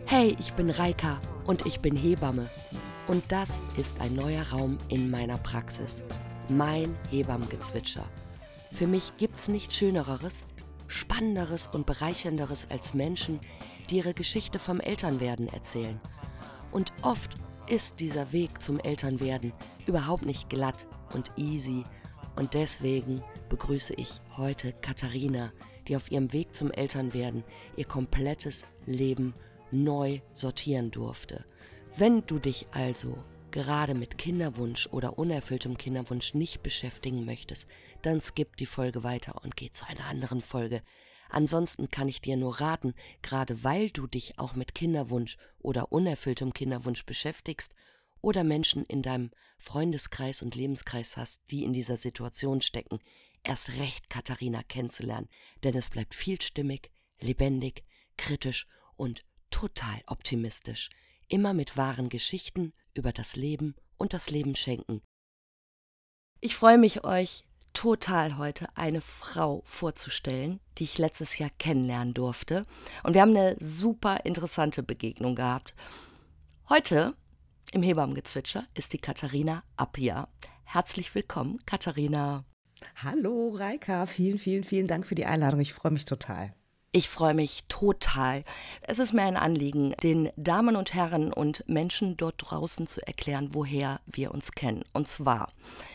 Hey, ich bin Reika und ich bin Hebamme. Und das ist ein neuer Raum in meiner Praxis. Mein Hebammengezwitscher. Für mich gibt's nichts Schöneres, Spannenderes und Bereichernderes als Menschen, die ihre Geschichte vom Elternwerden erzählen. Und oft ist dieser Weg zum Elternwerden überhaupt nicht glatt und easy. Und deswegen begrüße ich heute Katharina, die auf ihrem Weg zum Elternwerden ihr komplettes Leben neu sortieren durfte. Wenn du dich also gerade mit Kinderwunsch oder unerfülltem Kinderwunsch nicht beschäftigen möchtest, dann skipp die Folge weiter und geh zu einer anderen Folge. Ansonsten kann ich dir nur raten, gerade weil du dich auch mit Kinderwunsch oder unerfülltem Kinderwunsch beschäftigst oder Menschen in deinem Freundeskreis und Lebenskreis hast, die in dieser Situation stecken, erst recht Katharina kennenzulernen, denn es bleibt vielstimmig, lebendig, kritisch und total optimistisch. Immer mit wahren Geschichten über das Leben und das Leben schenken. Ich freue mich, euch total heute eine Frau vorzustellen, die ich letztes Jahr kennenlernen durfte. Und wir haben eine super interessante Begegnung gehabt. Heute im Hebammengezwitscher ist die Katharina Appia. Herzlich willkommen, Katharina. Hallo Reika, vielen Dank für die Einladung. Ich freue mich total. Ich freue mich total. Es ist mir ein Anliegen, den Damen und Herren und Menschen dort draußen zu erklären, woher wir uns kennen. Und zwar,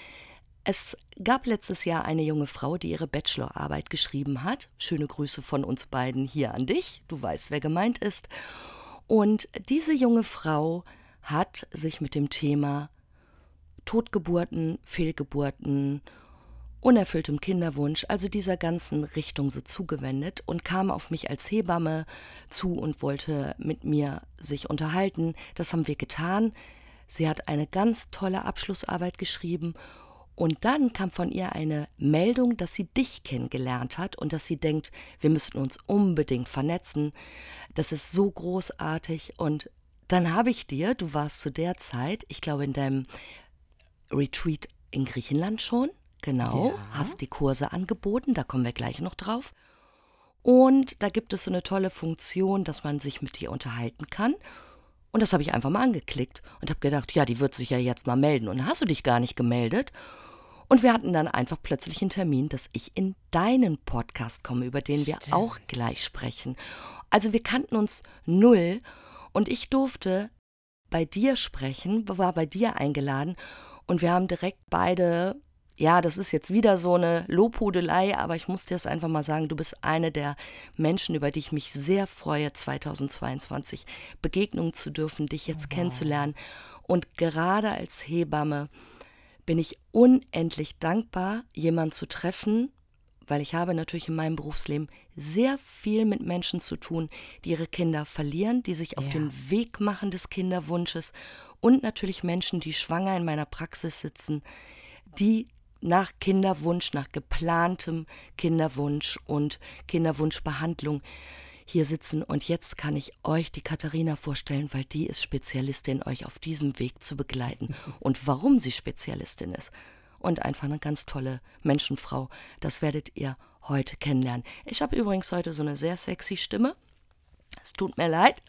es gab letztes Jahr eine junge Frau, die ihre Bachelorarbeit geschrieben hat. Schöne Grüße von uns beiden hier an dich. Du weißt, wer gemeint ist. Und diese junge Frau hat sich mit dem Thema Totgeburten, Fehlgeburten, unerfülltem Kinderwunsch, also dieser ganzen Richtung so zugewendet und kam auf mich als Hebamme zu und wollte mit mir sich unterhalten. Das haben wir getan. Sie hat eine ganz tolle Abschlussarbeit geschrieben und dann kam von ihr eine Meldung, dass sie dich kennengelernt hat und dass sie denkt, wir müssten uns unbedingt vernetzen. Das ist so großartig und dann habe ich dir, du warst zu der Zeit, ich glaube in deinem Retreat in Griechenland schon, genau, Ja. hast die Kurse angeboten, da kommen wir gleich noch drauf. Und da gibt es so eine tolle Funktion, dass man sich mit dir unterhalten kann. Und das habe ich einfach mal angeklickt und habe gedacht, ja, die wird sich ja jetzt mal melden. Und dann hast du dich gar nicht gemeldet. Und wir hatten dann einfach plötzlich einen Termin, dass ich in deinen Podcast komme, über den wir Stimmt. auch gleich sprechen. Also wir kannten uns null und ich durfte bei dir sprechen, war bei dir eingeladen und wir haben direkt beide, ja, das ist jetzt wieder so eine Lobhudelei, aber ich muss dir das einfach mal sagen, du bist eine der Menschen, über die ich mich sehr freue, 2022 Begegnungen zu dürfen, dich jetzt kennenzulernen. Und gerade als Hebamme bin ich unendlich dankbar, jemanden zu treffen, weil ich habe natürlich in meinem Berufsleben sehr viel mit Menschen zu tun, die ihre Kinder verlieren, die sich auf Ja. den Weg machen des Kinderwunsches und natürlich Menschen, die schwanger in meiner Praxis sitzen, die nach Kinderwunsch, nach geplantem Kinderwunsch und Kinderwunschbehandlung hier sitzen. Und jetzt kann ich euch die Katharina vorstellen, weil die ist Spezialistin, euch auf diesem Weg zu begleiten. Und warum sie Spezialistin ist und einfach eine ganz tolle Menschenfrau, das werdet ihr heute kennenlernen. Ich habe übrigens heute so eine sehr sexy Stimme. Es tut mir leid.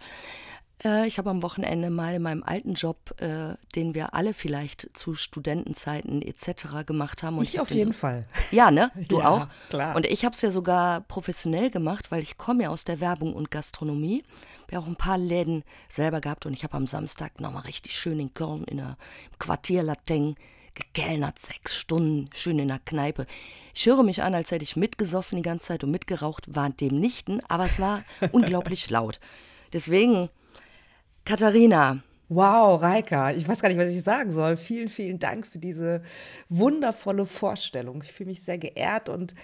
Ich habe am Wochenende mal in meinem alten Job, den wir alle vielleicht zu Studentenzeiten etc. gemacht haben. Und Ich auf jeden Fall. Ja, ne? Du Ja, auch? klar. Und ich habe es ja sogar professionell gemacht, weil ich komme ja aus der Werbung und Gastronomie. Ich habe auch ein paar Läden selber gehabt und ich habe am Samstag nochmal richtig schön in Köln im Quartier Lateng gekellnert, 6 Stunden, schön in der Kneipe. Ich höre mich an, als hätte ich mitgesoffen die ganze Zeit und mitgeraucht, war dem nichten, aber es war unglaublich laut. Deswegen, Katharina, Wow, Reika, ich weiß gar nicht, was ich sagen soll. Vielen Dank für diese wundervolle Vorstellung. Ich fühle mich sehr geehrt und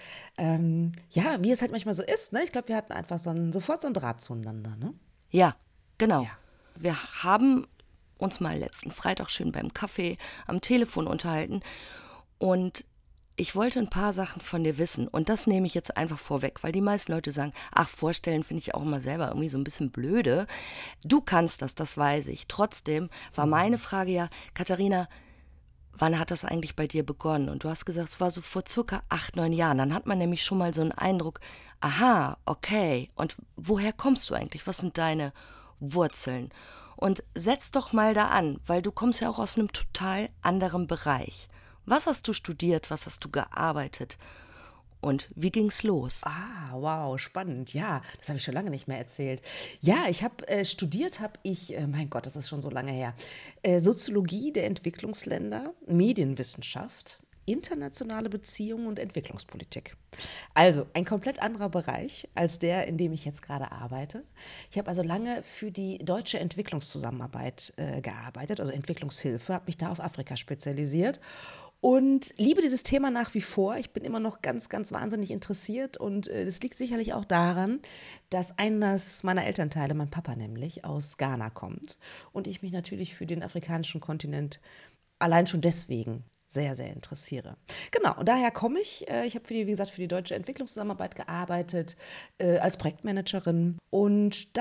ja, wie es halt manchmal so ist, ne? Ich glaube, wir hatten einfach sofort so einen Draht zueinander, ne? ja, genau. Ja. Wir haben uns mal letzten Freitag schön beim Kaffee am Telefon unterhalten und ich wollte ein paar Sachen von dir wissen und das nehme ich jetzt einfach vorweg, weil die meisten Leute sagen, ach, vorstellen finde ich auch immer selber irgendwie so ein bisschen blöde. Du kannst das, das weiß ich. Trotzdem war meine Frage ja, Katharina, wann hat das eigentlich bei dir begonnen? Und du hast gesagt, es war so vor circa 8, 9 Jahren. Dann hat man nämlich schon mal so einen Eindruck, aha, okay, und woher kommst du eigentlich? Was sind deine Wurzeln. Und setz doch mal da an, weil du kommst ja auch aus einem total anderen Bereich. Was hast du studiert, was hast du gearbeitet und wie ging's los? Ah, wow, spannend. Ja, das habe ich schon lange nicht mehr erzählt. Ja, ich habe studiert, mein Gott, das ist schon so lange her, Soziologie der Entwicklungsländer, Medienwissenschaft, internationale Beziehungen und Entwicklungspolitik. Also ein komplett anderer Bereich als der, in dem ich jetzt gerade arbeite. Ich habe also lange für die deutsche Entwicklungszusammenarbeit gearbeitet, also Entwicklungshilfe, habe mich da auf Afrika spezialisiert und liebe dieses Thema nach wie vor. Ich bin immer noch ganz, ganz wahnsinnig interessiert und das liegt sicherlich auch daran, dass eines meiner Elternteile, mein Papa nämlich, aus Ghana kommt und ich mich natürlich für den afrikanischen Kontinent allein schon deswegen sehr, sehr interessiere. Genau, und daher komme ich. Ich habe, wie gesagt, für die deutsche Entwicklungszusammenarbeit gearbeitet, als Projektmanagerin. Und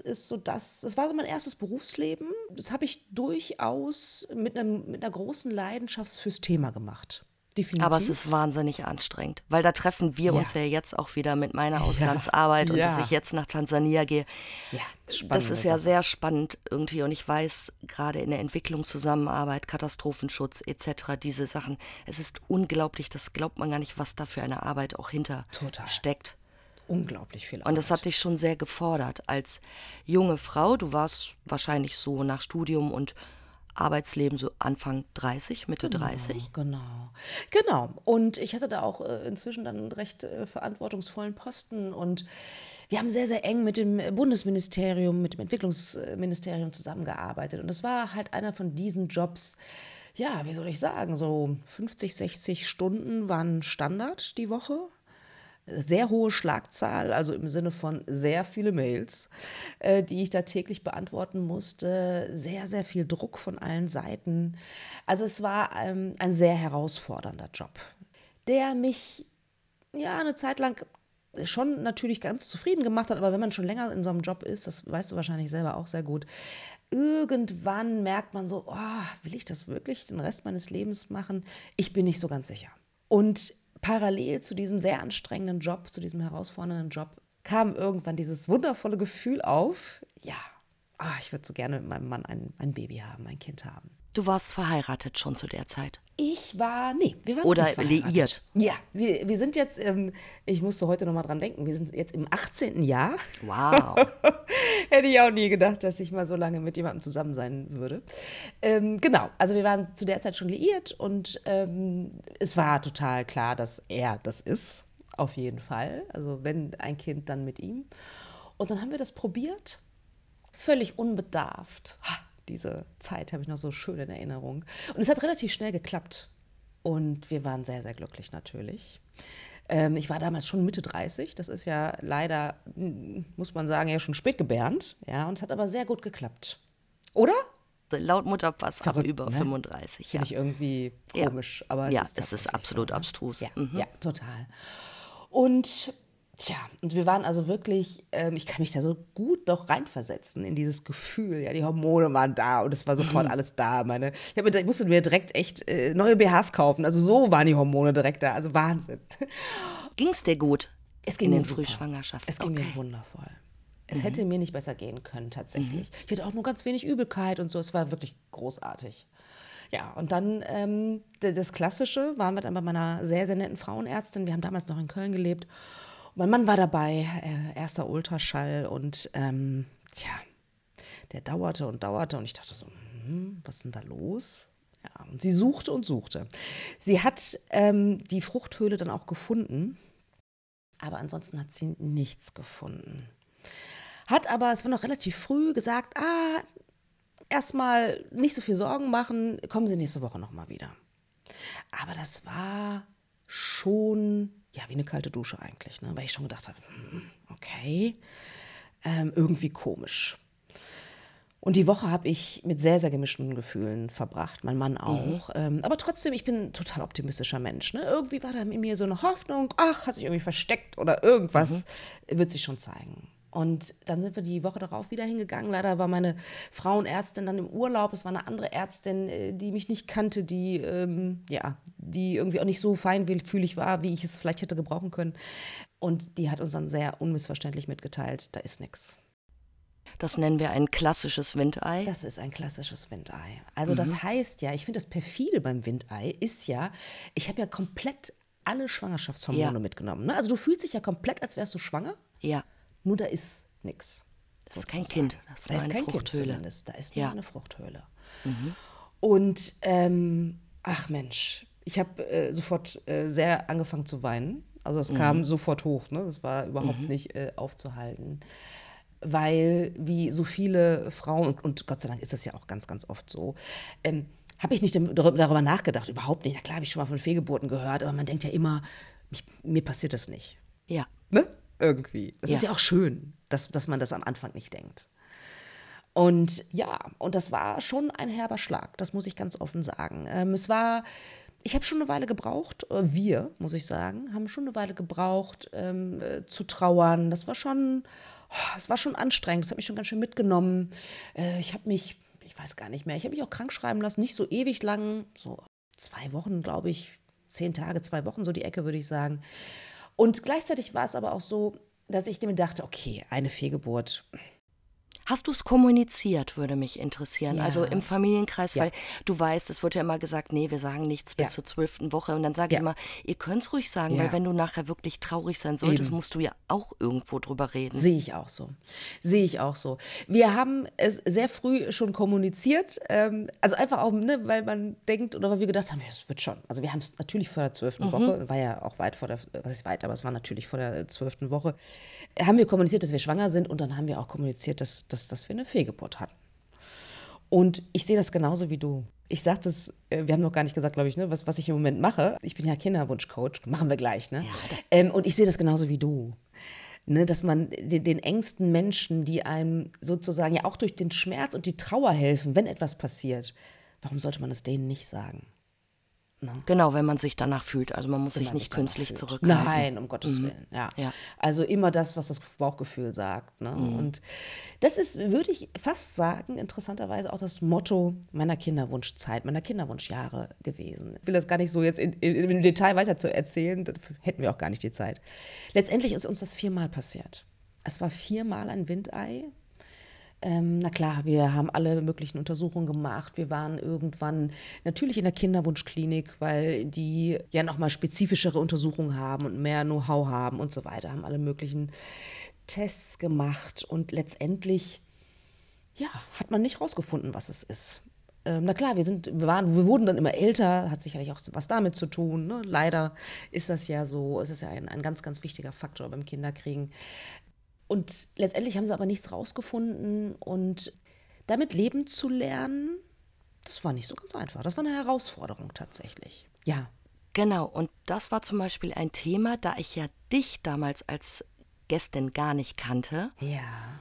das war so mein erstes Berufsleben. Das habe ich durchaus mit einer großen Leidenschaft fürs Thema gemacht. Aber es Definitiv. ist wahnsinnig anstrengend, weil da treffen wir Ja, uns ja jetzt auch wieder mit meiner ja, Auslandsarbeit und dass ich ja, jetzt nach Tansania gehe. ja, Das spannende ist ja Sache. sehr spannend irgendwie und ich weiß, gerade in der Entwicklungszusammenarbeit, Katastrophenschutz etc., diese Sachen, es ist unglaublich, das glaubt man gar nicht, was da für eine Arbeit auch hinter Total. steckt. Unglaublich viel Und das hat Arbeit. dich schon sehr gefordert als junge Frau. Du warst wahrscheinlich so nach Studium und Arbeitsleben so Anfang 30, Mitte Genau, 30. genau. Genau. Und ich hatte da auch inzwischen dann einen recht verantwortungsvollen Posten. Und wir haben sehr, sehr eng mit dem Bundesministerium, mit dem Entwicklungsministerium zusammengearbeitet. Und das war halt einer von diesen Jobs, ja, wie soll ich sagen, so 50, 60 Stunden waren Standard die Woche. Sehr hohe Schlagzahl, also im Sinne von sehr viele Mails, die ich da täglich beantworten musste. Sehr, sehr viel Druck von allen Seiten. Also es war ein sehr herausfordernder Job, der mich ja eine Zeit lang schon natürlich ganz zufrieden gemacht hat, aber wenn man schon länger in so einem Job ist, das weißt du wahrscheinlich selber auch sehr gut, irgendwann merkt man so, oh, will ich das wirklich den Rest meines Lebens machen? Ich bin nicht so ganz sicher. Und parallel zu diesem sehr anstrengenden Job, zu diesem herausfordernden Job, kam irgendwann dieses wundervolle Gefühl auf, ja, ich würde so gerne mit meinem Mann ein Baby haben, ein Kind haben. Du warst verheiratet schon zu der Zeit. Nee, wir waren noch Oder nicht verheiratet. liiert. Ja, wir sind jetzt, ich musste heute noch mal dran denken, wir sind jetzt im 18. Jahr. Wow. Hätte ich auch nie gedacht, dass ich mal so lange mit jemandem zusammen sein würde. Genau, also wir waren zu der Zeit schon liiert und es war total klar, dass er das ist, auf jeden Fall. Also wenn ein Kind, dann mit ihm. Und dann haben wir das probiert, völlig unbedarft. Diese Zeit habe ich noch so schön in Erinnerung. Und es hat relativ schnell geklappt. Und wir waren sehr, sehr glücklich natürlich. Ich war damals schon Mitte 30. Das ist ja leider, muss man sagen, ja schon spätgebärend. Ja, und es hat aber sehr gut geklappt. Oder? Laut Mutterpass ab Verrückt, über ne? 35, ja. Finde ich irgendwie Ja. komisch, aber es Ja, ist es ist tatsächlich absolut so, ne? abstrus. Ja, Mhm. ja, total. Und tja, und wir waren also wirklich, ich kann mich da so gut noch reinversetzen in dieses Gefühl. Ja, die Hormone waren da und es war sofort alles da. Ich musste mir direkt echt neue BHs kaufen. Also so waren die Hormone direkt da. Also Wahnsinn. Ging es dir gut Es in ging mir den super. Frühschwangerschaften? Es ging mir wundervoll. Es hätte mir nicht besser gehen können, tatsächlich. Ich hatte auch nur ganz wenig Übelkeit und so. Es war wirklich großartig. Ja, und dann das Klassische waren wir dann bei meiner sehr, sehr netten Frauenärztin. Wir haben damals noch in Köln gelebt. Und mein Mann war dabei, erster Ultraschall. Und der dauerte und dauerte. Und ich dachte so, was ist denn da los? Ja, und sie suchte und suchte. Sie hat die Fruchthöhle dann auch gefunden. Aber ansonsten hat sie nichts gefunden. Hat aber, es war noch relativ früh, gesagt, erstmal nicht so viel Sorgen machen, kommen Sie nächste Woche nochmal wieder. Aber das war schon, ja, wie eine kalte Dusche eigentlich, ne? Weil ich schon gedacht habe, okay, irgendwie komisch. Und die Woche habe ich mit sehr, sehr gemischten Gefühlen verbracht, mein Mann auch. Aber trotzdem, ich bin ein total optimistischer Mensch. Ne? Irgendwie war da in mir so eine Hoffnung, hat sich irgendwie versteckt oder irgendwas wird sich schon zeigen. Und dann sind wir die Woche darauf wieder hingegangen. Leider war meine Frauenärztin dann im Urlaub. Es war eine andere Ärztin, die mich nicht kannte, die irgendwie auch nicht so feinfühlig war, wie ich es vielleicht hätte gebrauchen können. Und die hat uns dann sehr unmissverständlich mitgeteilt, da ist nichts. Das nennen wir ein klassisches Windei. Das ist ein klassisches Windei. Also das heißt ja, ich finde das perfide beim Windei ist ja, ich habe ja komplett alle Schwangerschaftshormone mitgenommen. Ne? Also du fühlst dich ja komplett, als wärst du schwanger, Ja, nur da ist nichts. das ist kein Kind, das ist Da nur ist eine kein Kind Fruchthöhle. zumindest, da ist nur Ja. eine Fruchthöhle. Und ach Mensch, ich habe sofort sehr angefangen zu weinen. Also es kam sofort hoch, ne? Das war überhaupt nicht aufzuhalten. Weil wie so viele Frauen, und Gott sei Dank ist das ja auch ganz, ganz oft so, habe ich nicht darüber nachgedacht, überhaupt nicht. Na klar, habe ich schon mal von Fehlgeburten gehört, aber man denkt ja immer, mir passiert das nicht. Ja, Ne? Irgendwie. Das Ja. ist ja auch schön, dass man das am Anfang nicht denkt. Und ja, und das war schon ein herber Schlag, das muss ich ganz offen sagen. Ich habe schon eine Weile gebraucht, muss ich sagen, haben schon eine Weile gebraucht, zu trauern. Es war schon anstrengend, das hat mich schon ganz schön mitgenommen. Ich weiß gar nicht mehr, ich habe mich auch krank schreiben lassen, nicht so ewig lang, so 2 Wochen, glaube ich, 10 Tage, 2 Wochen, so die Ecke, würde ich sagen. Und gleichzeitig war es aber auch so, dass ich mir dachte, okay, eine Fehlgeburt. hast du es kommuniziert, würde mich interessieren. Ja. Also im Familienkreis, Ja. weil du weißt, es wird ja immer gesagt, nee, wir sagen nichts bis Ja. zur 12. Woche. Und dann sage ich Ja. immer, ihr könnt es ruhig sagen, Ja. weil wenn du nachher wirklich traurig sein solltest, Eben. musst du ja auch irgendwo drüber reden. Sehe ich auch so. Sehe ich auch so. Wir haben es sehr früh schon kommuniziert. Also einfach auch, ne, weil man denkt oder weil wir gedacht haben, ja, es wird schon. Also wir haben es natürlich vor der 12. Woche, war ja auch weit vor der, was ist weit, aber es war natürlich vor der 12. Woche, haben wir kommuniziert, dass wir schwanger sind und dann haben wir auch kommuniziert, dass wir eine Fehlgeburt hatten. Und ich sehe das genauso wie du. Ich sagte es, wir haben noch gar nicht gesagt, glaube ich, ne, was ich im Moment mache. Ich bin ja Kinderwunschcoach, machen wir gleich, ne? Und ich sehe das genauso wie du. Ne, dass man den engsten Menschen, die einem sozusagen ja auch durch den Schmerz und die Trauer helfen, wenn etwas passiert, warum sollte man es denen nicht sagen? Genau, wenn man sich danach fühlt. Also man muss sich man nicht sich danach künstlich fühlt. zurückhalten. Nein, um Gottes Willen. Ja. Ja. Also immer das, was das Bauchgefühl sagt. Ne? Und das ist, würde ich fast sagen, interessanterweise auch das Motto meiner Kinderwunschzeit, meiner Kinderwunschjahre gewesen. Ich will das gar nicht so jetzt im Detail weiter zu erzählen, dafür hätten wir auch gar nicht die Zeit. Letztendlich ist uns das 4-mal passiert. Es war 4-mal ein Windei. Na klar, wir haben alle möglichen Untersuchungen gemacht. Wir waren irgendwann natürlich in der Kinderwunschklinik, weil die ja nochmal spezifischere Untersuchungen haben und mehr Know-how haben und so weiter. Haben alle möglichen Tests gemacht und letztendlich, ja, hat man nicht rausgefunden, was es ist. Na klar, wir wurden dann immer älter, hat sicherlich auch was damit zu tun. Ne? Leider ist das ja so, es ist ja ein ganz, ganz wichtiger Faktor beim Kinderkriegen. Und letztendlich haben sie aber nichts rausgefunden und damit leben zu lernen, das war nicht so ganz einfach. Das war eine Herausforderung tatsächlich. Ja. Genau, und das war zum Beispiel ein Thema, da ich ja dich damals als Gästin gar nicht kannte, Ja.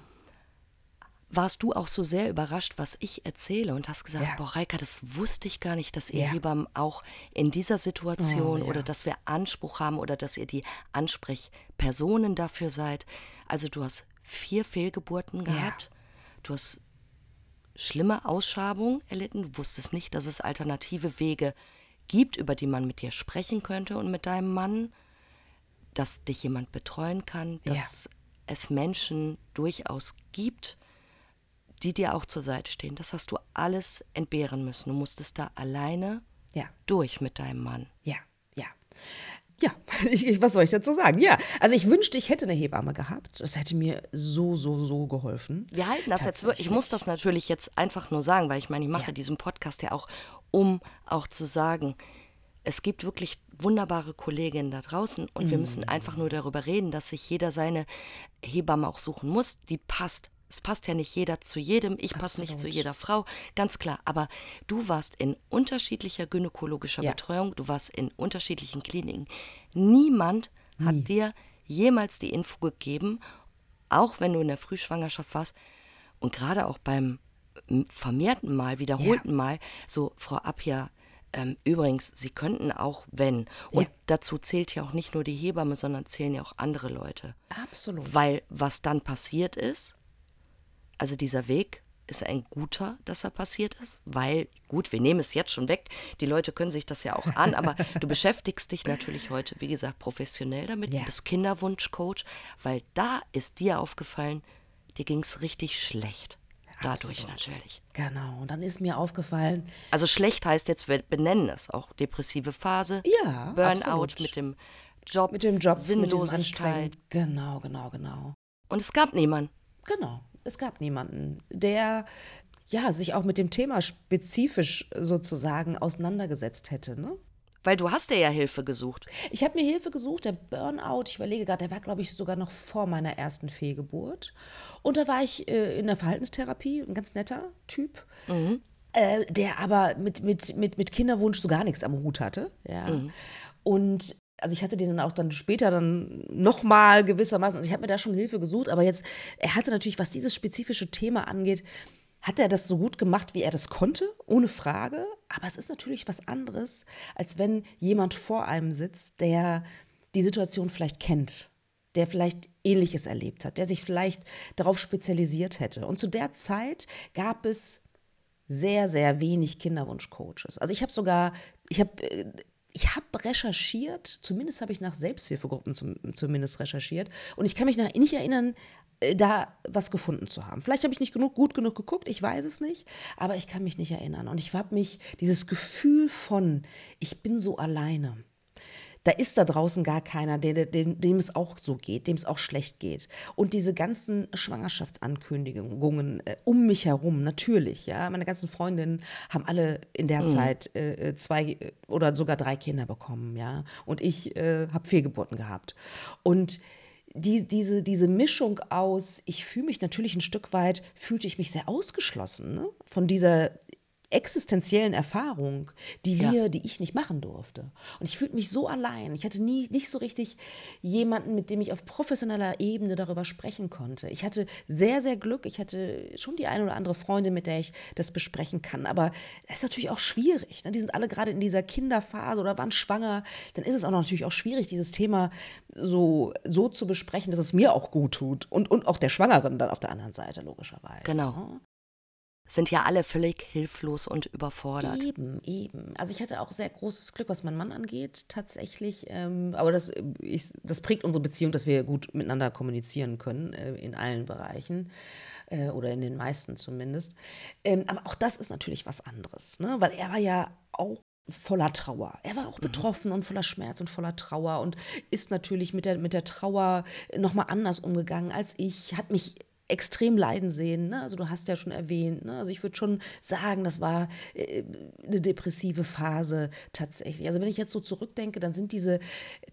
warst du auch so sehr überrascht, was ich erzähle und hast gesagt, Ja. boah, Reika, das wusste ich gar nicht, dass ihr Ja. Hebammen auch in dieser Situation Oh, ja. oder dass wir Anspruch haben oder dass ihr die Ansprechpersonen dafür seid. Also du hast 4 Fehlgeburten gehabt, du hast schlimme Ausschabungen erlitten, du wusstest nicht, dass es alternative Wege gibt, über die man mit dir sprechen könnte und mit deinem Mann, dass dich jemand betreuen kann, dass es Menschen durchaus gibt, die dir auch zur Seite stehen. Das hast du alles entbehren müssen. Du musstest da alleine Ja. durch mit deinem Mann. Ja, ja. Ja, was soll ich dazu sagen? Ja, also ich wünschte, ich hätte eine Hebamme gehabt. Das hätte mir so, so, so geholfen. Wir halten das jetzt wirklich, ich muss das natürlich jetzt einfach nur sagen, weil ich meine, ich mache diesen Podcast ja auch, um auch zu sagen, es gibt wirklich wunderbare Kolleginnen da draußen und wir müssen einfach nur darüber reden, dass sich jeder seine Hebamme auch suchen muss, die passt. Es passt ja nicht jeder zu jedem, ich passe nicht zu jeder Frau, ganz klar. Aber du warst in unterschiedlicher gynäkologischer Betreuung, du warst in unterschiedlichen Kliniken. Niemand hat dir jemals die Info gegeben, auch wenn du in der Frühschwangerschaft warst und gerade auch beim vermehrten Mal, wiederholten Mal, so Frau Appia, übrigens, Sie könnten auch, wenn, und dazu zählt ja auch nicht nur die Hebamme, sondern zählen ja auch andere Leute. Absolut. Weil was dann passiert ist, also dieser Weg ist ein guter, dass er passiert ist, weil, gut, wir nehmen es jetzt schon weg, die Leute können sich das ja auch an, aber du beschäftigst dich natürlich heute, wie gesagt, professionell damit, du bist Kinderwunschcoach, weil da ist dir aufgefallen, dir ging es richtig schlecht. Dadurch Absolut. natürlich. Genau. Und dann ist mir aufgefallen, Also schlecht heißt jetzt, wir benennen es auch depressive Phase, ja, Burnout absolut. mit dem Job, Mit dem Job, mit diesem Sinnlosigkeit. Anstrengen. Genau, genau, genau. Und es gab niemanden. Genau. Es gab niemanden, der ja sich auch mit dem Thema spezifisch sozusagen auseinandergesetzt hätte, ne? Weil du hast dir ja Hilfe gesucht. Ich habe mir Hilfe gesucht, der Burnout, ich überlege gerade, der war, glaube ich, sogar noch vor meiner ersten Fehlgeburt. Und da war ich in der Verhaltenstherapie, ein ganz netter Typ, der aber mit Kinderwunsch so gar nichts am Hut hatte. Ja. Und also ich hatte den dann auch dann später dann nochmal gewissermaßen, also ich habe mir da schon Hilfe gesucht, aber jetzt, er hatte natürlich, was dieses spezifische Thema angeht, hat er das so gut gemacht, wie er das konnte, ohne Frage. Aber es ist natürlich was anderes, als wenn jemand vor einem sitzt, der die Situation vielleicht kennt, der vielleicht Ähnliches erlebt hat, der sich vielleicht darauf spezialisiert hätte. Und zu der Zeit gab es sehr, sehr wenig Kinderwunschcoaches. Also ich habe recherchiert, zumindest habe ich nach Selbsthilfegruppen zumindest recherchiert. Und ich kann mich nicht erinnern, da was gefunden zu haben. Vielleicht habe ich nicht gut genug geguckt, ich weiß es nicht, aber ich kann mich nicht erinnern. Und ich habe dieses Gefühl von, ich bin so alleine. Da ist da draußen gar keiner, dem es auch so geht, dem es auch schlecht geht. Und diese ganzen Schwangerschaftsankündigungen um mich herum, natürlich, ja, meine ganzen Freundinnen haben alle in der Zeit 2 oder sogar 3 Kinder bekommen, ja. Und ich habe Fehlgeburten gehabt. Und diese Mischung aus, ich fühle mich natürlich ein Stück weit, fühlte ich mich sehr ausgeschlossen, ne? Von dieser existenziellen Erfahrung, die ich nicht machen durfte. Und ich fühlte mich so allein. Ich hatte nicht so richtig jemanden, mit dem ich auf professioneller Ebene darüber sprechen konnte. Ich hatte sehr, sehr Glück. Ich hatte schon die eine oder andere Freundin, mit der ich das besprechen kann. Aber das ist natürlich auch schwierig. Ne? Die sind alle gerade in dieser Kinderphase oder waren schwanger. Dann ist es auch natürlich auch schwierig, dieses Thema so zu besprechen, dass es mir auch gut tut. Und auch der Schwangeren dann auf der anderen Seite, logischerweise. Genau. Ne? Sind ja alle völlig hilflos und überfordert. Eben. Also ich hatte auch sehr großes Glück, was meinen Mann angeht, tatsächlich. Aber das prägt unsere Beziehung, dass wir gut miteinander kommunizieren können, in allen Bereichen. Oder in den meisten zumindest. Aber auch das ist natürlich was anderes, ne? Weil er war ja auch voller Trauer. Er war auch betroffen und voller Schmerz und voller Trauer und ist natürlich mit der Trauer nochmal anders umgegangen als ich, hat mich extrem leiden sehen, ne? Also du hast ja schon erwähnt, ne? Also ich würde schon sagen, das war eine depressive Phase tatsächlich. Also wenn ich jetzt so zurückdenke, dann sind diese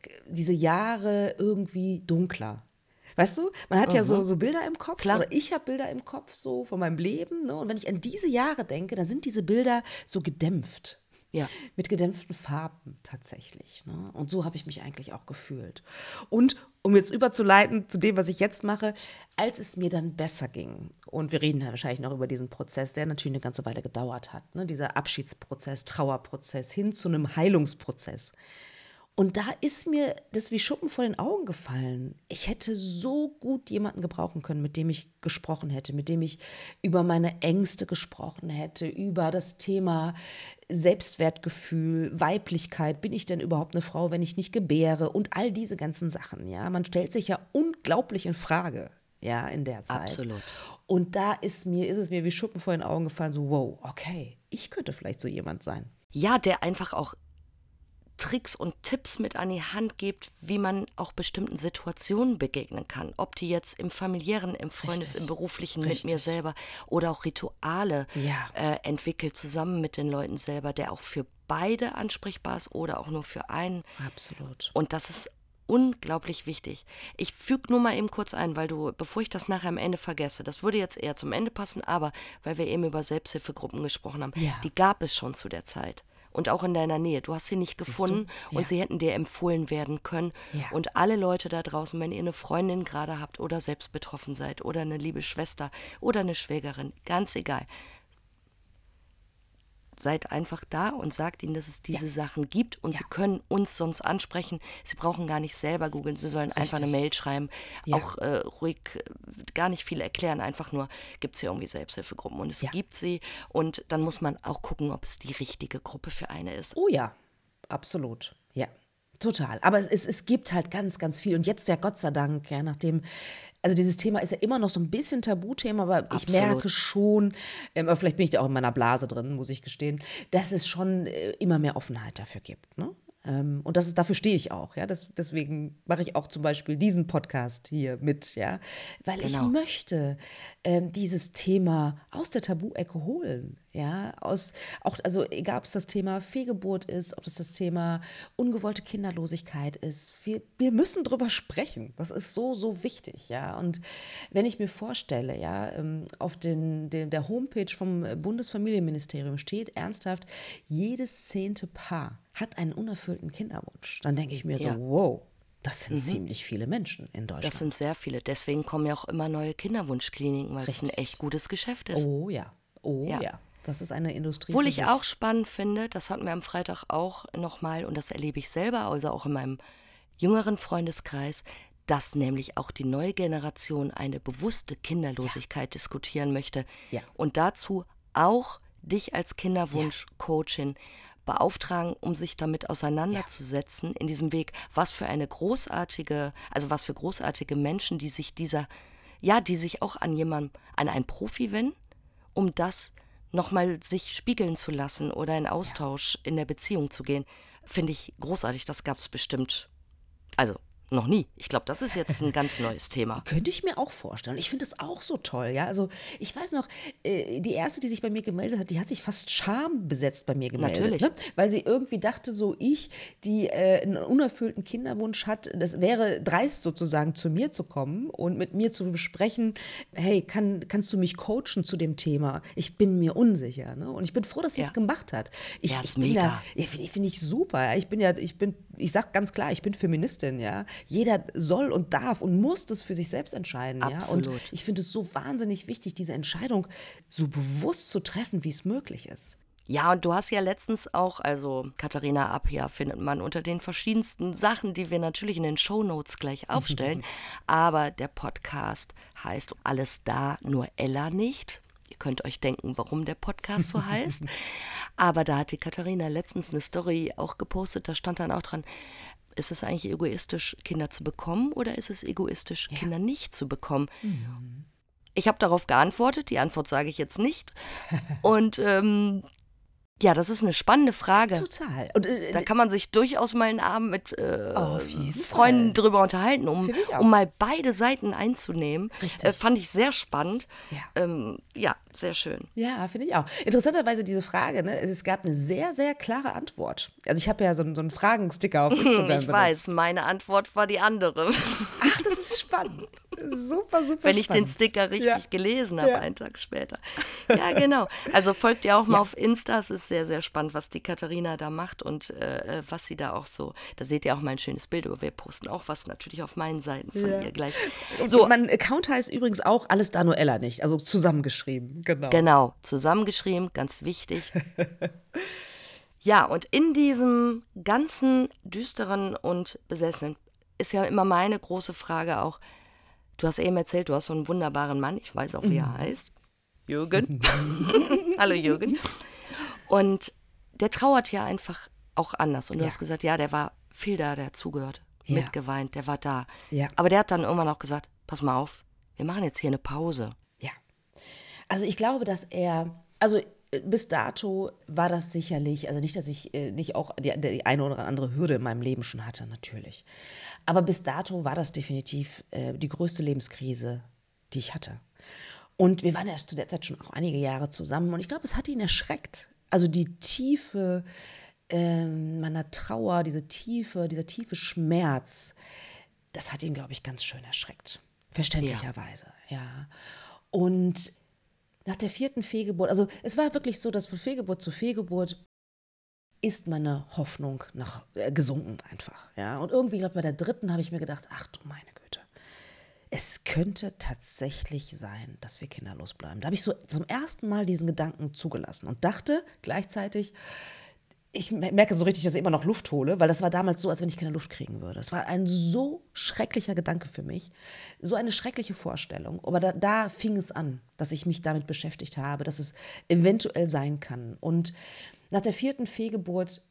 Jahre irgendwie dunkler. Weißt du, man hat ja so Bilder im Kopf, Klar. oder ich habe Bilder im Kopf so von meinem Leben, ne? Und wenn ich an diese Jahre denke, dann sind diese Bilder so gedämpft. Ja. Mit gedämpften Farben tatsächlich. Ne? Und so habe ich mich eigentlich auch gefühlt. Und um jetzt überzuleiten zu dem, was ich jetzt mache, als es mir dann besser ging, und wir reden ja wahrscheinlich noch über diesen Prozess, der natürlich eine ganze Weile gedauert hat, ne? Dieser Abschiedsprozess, Trauerprozess hin zu einem Heilungsprozess. Und da ist mir das wie Schuppen vor den Augen gefallen. Ich hätte so gut jemanden gebrauchen können, mit dem ich gesprochen hätte, mit dem ich über meine Ängste gesprochen hätte, über das Thema Selbstwertgefühl, Weiblichkeit, bin ich denn überhaupt eine Frau, wenn ich nicht gebäre und all diese ganzen Sachen, ja. Man stellt sich ja unglaublich in Frage, ja, in der Zeit. Absolut. Und da ist es mir wie Schuppen vor den Augen gefallen, so wow, okay, ich könnte vielleicht so jemand sein. Ja, der einfach auch Tricks und Tipps mit an die Hand gibt, wie man auch bestimmten Situationen begegnen kann. Ob die jetzt im familiären, im Freundes-, im beruflichen, mit mir selber oder auch Rituale entwickelt, zusammen mit den Leuten selber, der auch für beide ansprechbar ist oder auch nur für einen. Absolut. Und das ist unglaublich wichtig. Ich füge nur mal eben kurz ein, bevor ich das nachher am Ende vergesse, das würde jetzt eher zum Ende passen, aber weil wir eben über Selbsthilfegruppen gesprochen haben, die gab es schon zu der Zeit. Und auch in deiner Nähe. Du hast sie nicht gefunden und sie hätten dir empfohlen werden können. Ja. Und alle Leute da draußen, wenn ihr eine Freundin gerade habt oder selbst betroffen seid oder eine liebe Schwester oder eine Schwägerin, ganz egal. Seid einfach da und sagt ihnen, dass es diese Sachen gibt und sie können uns sonst ansprechen. Sie brauchen gar nicht selber googeln, sie sollen einfach eine Mail schreiben. Auch ruhig, gar nicht viel erklären, einfach nur, gibt es hier irgendwie Selbsthilfegruppen und es gibt sie. Und dann muss man auch gucken, ob es die richtige Gruppe für eine ist. Oh ja, absolut. Ja, Total. Aber es gibt halt ganz, ganz viel. Und jetzt ja Gott sei Dank, ja, nachdem, also dieses Thema ist ja immer noch so ein bisschen Tabuthema, aber ich Absolut. merke schon, aber vielleicht bin ich da auch in meiner Blase drin, muss ich gestehen, dass es schon immer mehr Offenheit dafür gibt. Ne? Und dafür stehe ich auch, ja. Deswegen mache ich auch zum Beispiel diesen Podcast hier mit, ja. Weil ich Genau. möchte dieses Thema aus der Tabu-Ecke holen, ja. Also egal, ob es das Thema Fehlgeburt ist, ob es das Thema ungewollte Kinderlosigkeit ist. Wir müssen drüber sprechen. Das ist so, so wichtig, ja. Und wenn ich mir vorstelle, ja, auf der Homepage vom Bundesfamilienministerium steht ernsthaft, jedes 10. Paar hat einen unerfüllten Kinderwunsch. Dann denke ich mir so, Ja. wow, das sind ziemlich viele Menschen in Das Deutschland. sind sehr viele. Deswegen kommen ja auch immer neue Kinderwunschkliniken, weil es ein Richtig. echt gutes Geschäft ist. Oh ja, oh Ja. ja. Das ist eine Industrie Obwohl für ich sich. auch spannend finde, das hatten wir am Freitag auch nochmal und das erlebe ich selber, also auch in meinem jüngeren Freundeskreis, dass nämlich auch die neue Generation eine bewusste Kinderlosigkeit diskutieren möchte Ja. und dazu auch dich als Kinderwunsch-Coachin beauftragen, um sich damit auseinanderzusetzen in diesem Weg, was für großartige Menschen, die sich die sich auch an einen Profi wenden, um das nochmal sich spiegeln zu lassen oder in Austausch in der Beziehung zu gehen, finde ich großartig. Das gab es bestimmt, also noch nie. Ich glaube, das ist jetzt ein ganz neues Thema. Könnte ich mir auch vorstellen. Ich finde das auch so toll, ja. Also ich weiß noch, die erste, die sich bei mir gemeldet hat, die hat sich fast schambesetzt bei mir gemeldet. Natürlich. Ne? Weil sie irgendwie dachte, so die einen unerfüllten Kinderwunsch hat, das wäre dreist sozusagen zu mir zu kommen und mit mir zu besprechen, hey, kannst du mich coachen zu dem Thema? Ich bin mir unsicher. Ne? Und ich bin froh, dass sie es gemacht hat. Ich Ja, ist bin mega. finde ich super. Ja. Ich sag ganz klar, ich bin Feministin, ja. Jeder soll und darf und muss das für sich selbst entscheiden, ja. Absolut. Und ich finde es so wahnsinnig wichtig, diese Entscheidung so bewusst zu treffen, wie es möglich ist. Ja, und du hast ja letztens auch, also Katharina Appia findet man unter den verschiedensten Sachen, die wir natürlich in den Shownotes gleich aufstellen. Aber der Podcast heißt Alles da, nur Ella nicht. Ihr könnt euch denken, warum der Podcast so heißt. Aber da hat die Katharina letztens eine Story auch gepostet, da stand dann auch dran, ist es eigentlich egoistisch, Kinder zu bekommen oder ist es egoistisch, Kinder nicht zu bekommen? Ich habe darauf geantwortet, die Antwort sage ich jetzt nicht. Und ja, das ist eine spannende Frage. Total. Und, Da kann man sich durchaus mal einen Abend mit auf jeden Freunden Fall. drüber unterhalten, Finde ich auch. um mal beide Seiten einzunehmen. Richtig. Fand ich sehr spannend. Ja. Ja, sehr schön. Ja, finde ich auch. Interessanterweise diese Frage, ne? Es gab eine sehr, sehr klare Antwort. Also ich habe ja so einen Fragensticker auf Instagram Ich weiß, meine Antwort war die andere. Ach, das ist spannend. Super, super Wenn ich spannend. den Sticker richtig Ja. gelesen habe, Ja. einen Tag später. Ja, genau. Also folgt ihr auch mal auf Insta. Es ist sehr, sehr spannend, was die Katharina da macht und was sie da auch so. Da seht ihr auch mal ein schönes Bild, aber wir posten auch was natürlich auf meinen Seiten von ihr gleich. So, mein Account heißt übrigens auch Alles da, nur Ella nicht. Also zusammengeschrieben. Genau, zusammengeschrieben, ganz wichtig. Ja, und in diesem ganzen düsteren und besessenen ist ja immer meine große Frage auch, du hast eben erzählt, du hast so einen wunderbaren Mann, ich weiß auch, wie er heißt. Jürgen. Hallo Jürgen. Und der trauert ja einfach auch anders. Und du hast gesagt, ja, der war viel da, der hat zugehört, mitgeweint, der war da. Ja. Aber der hat dann irgendwann auch gesagt, pass mal auf, wir machen jetzt hier eine Pause. Ja. Also ich glaube, dass also bis dato war das sicherlich, also nicht, dass ich nicht auch die eine oder andere Hürde in meinem Leben schon hatte, natürlich. Aber bis dato war das definitiv die größte Lebenskrise, die ich hatte. Und wir waren ja zu der Zeit schon auch einige Jahre zusammen und ich glaube, es hat ihn erschreckt. Also die Tiefe meiner Trauer, dieser tiefe Schmerz, das hat ihn, glaube ich, ganz schön erschreckt. Verständlicherweise, ja. Und nach der 4. Fehlgeburt, also es war wirklich so, dass von Fehlgeburt zu Fehlgeburt ist meine Hoffnung gesunken einfach, ja. Und irgendwie, ich glaube, bei der 3. habe ich mir gedacht, ach du meine Güte, es könnte tatsächlich sein, dass wir kinderlos bleiben. Da habe ich so zum ersten Mal diesen Gedanken zugelassen und dachte gleichzeitig, ich merke so richtig, dass ich immer noch Luft hole, weil das war damals so, als wenn ich keine Luft kriegen würde. Es war ein so schrecklicher Gedanke für mich, so eine schreckliche Vorstellung. Aber da fing es an, dass ich mich damit beschäftigt habe, dass es eventuell sein kann. Und nach der 4. Fehlgeburt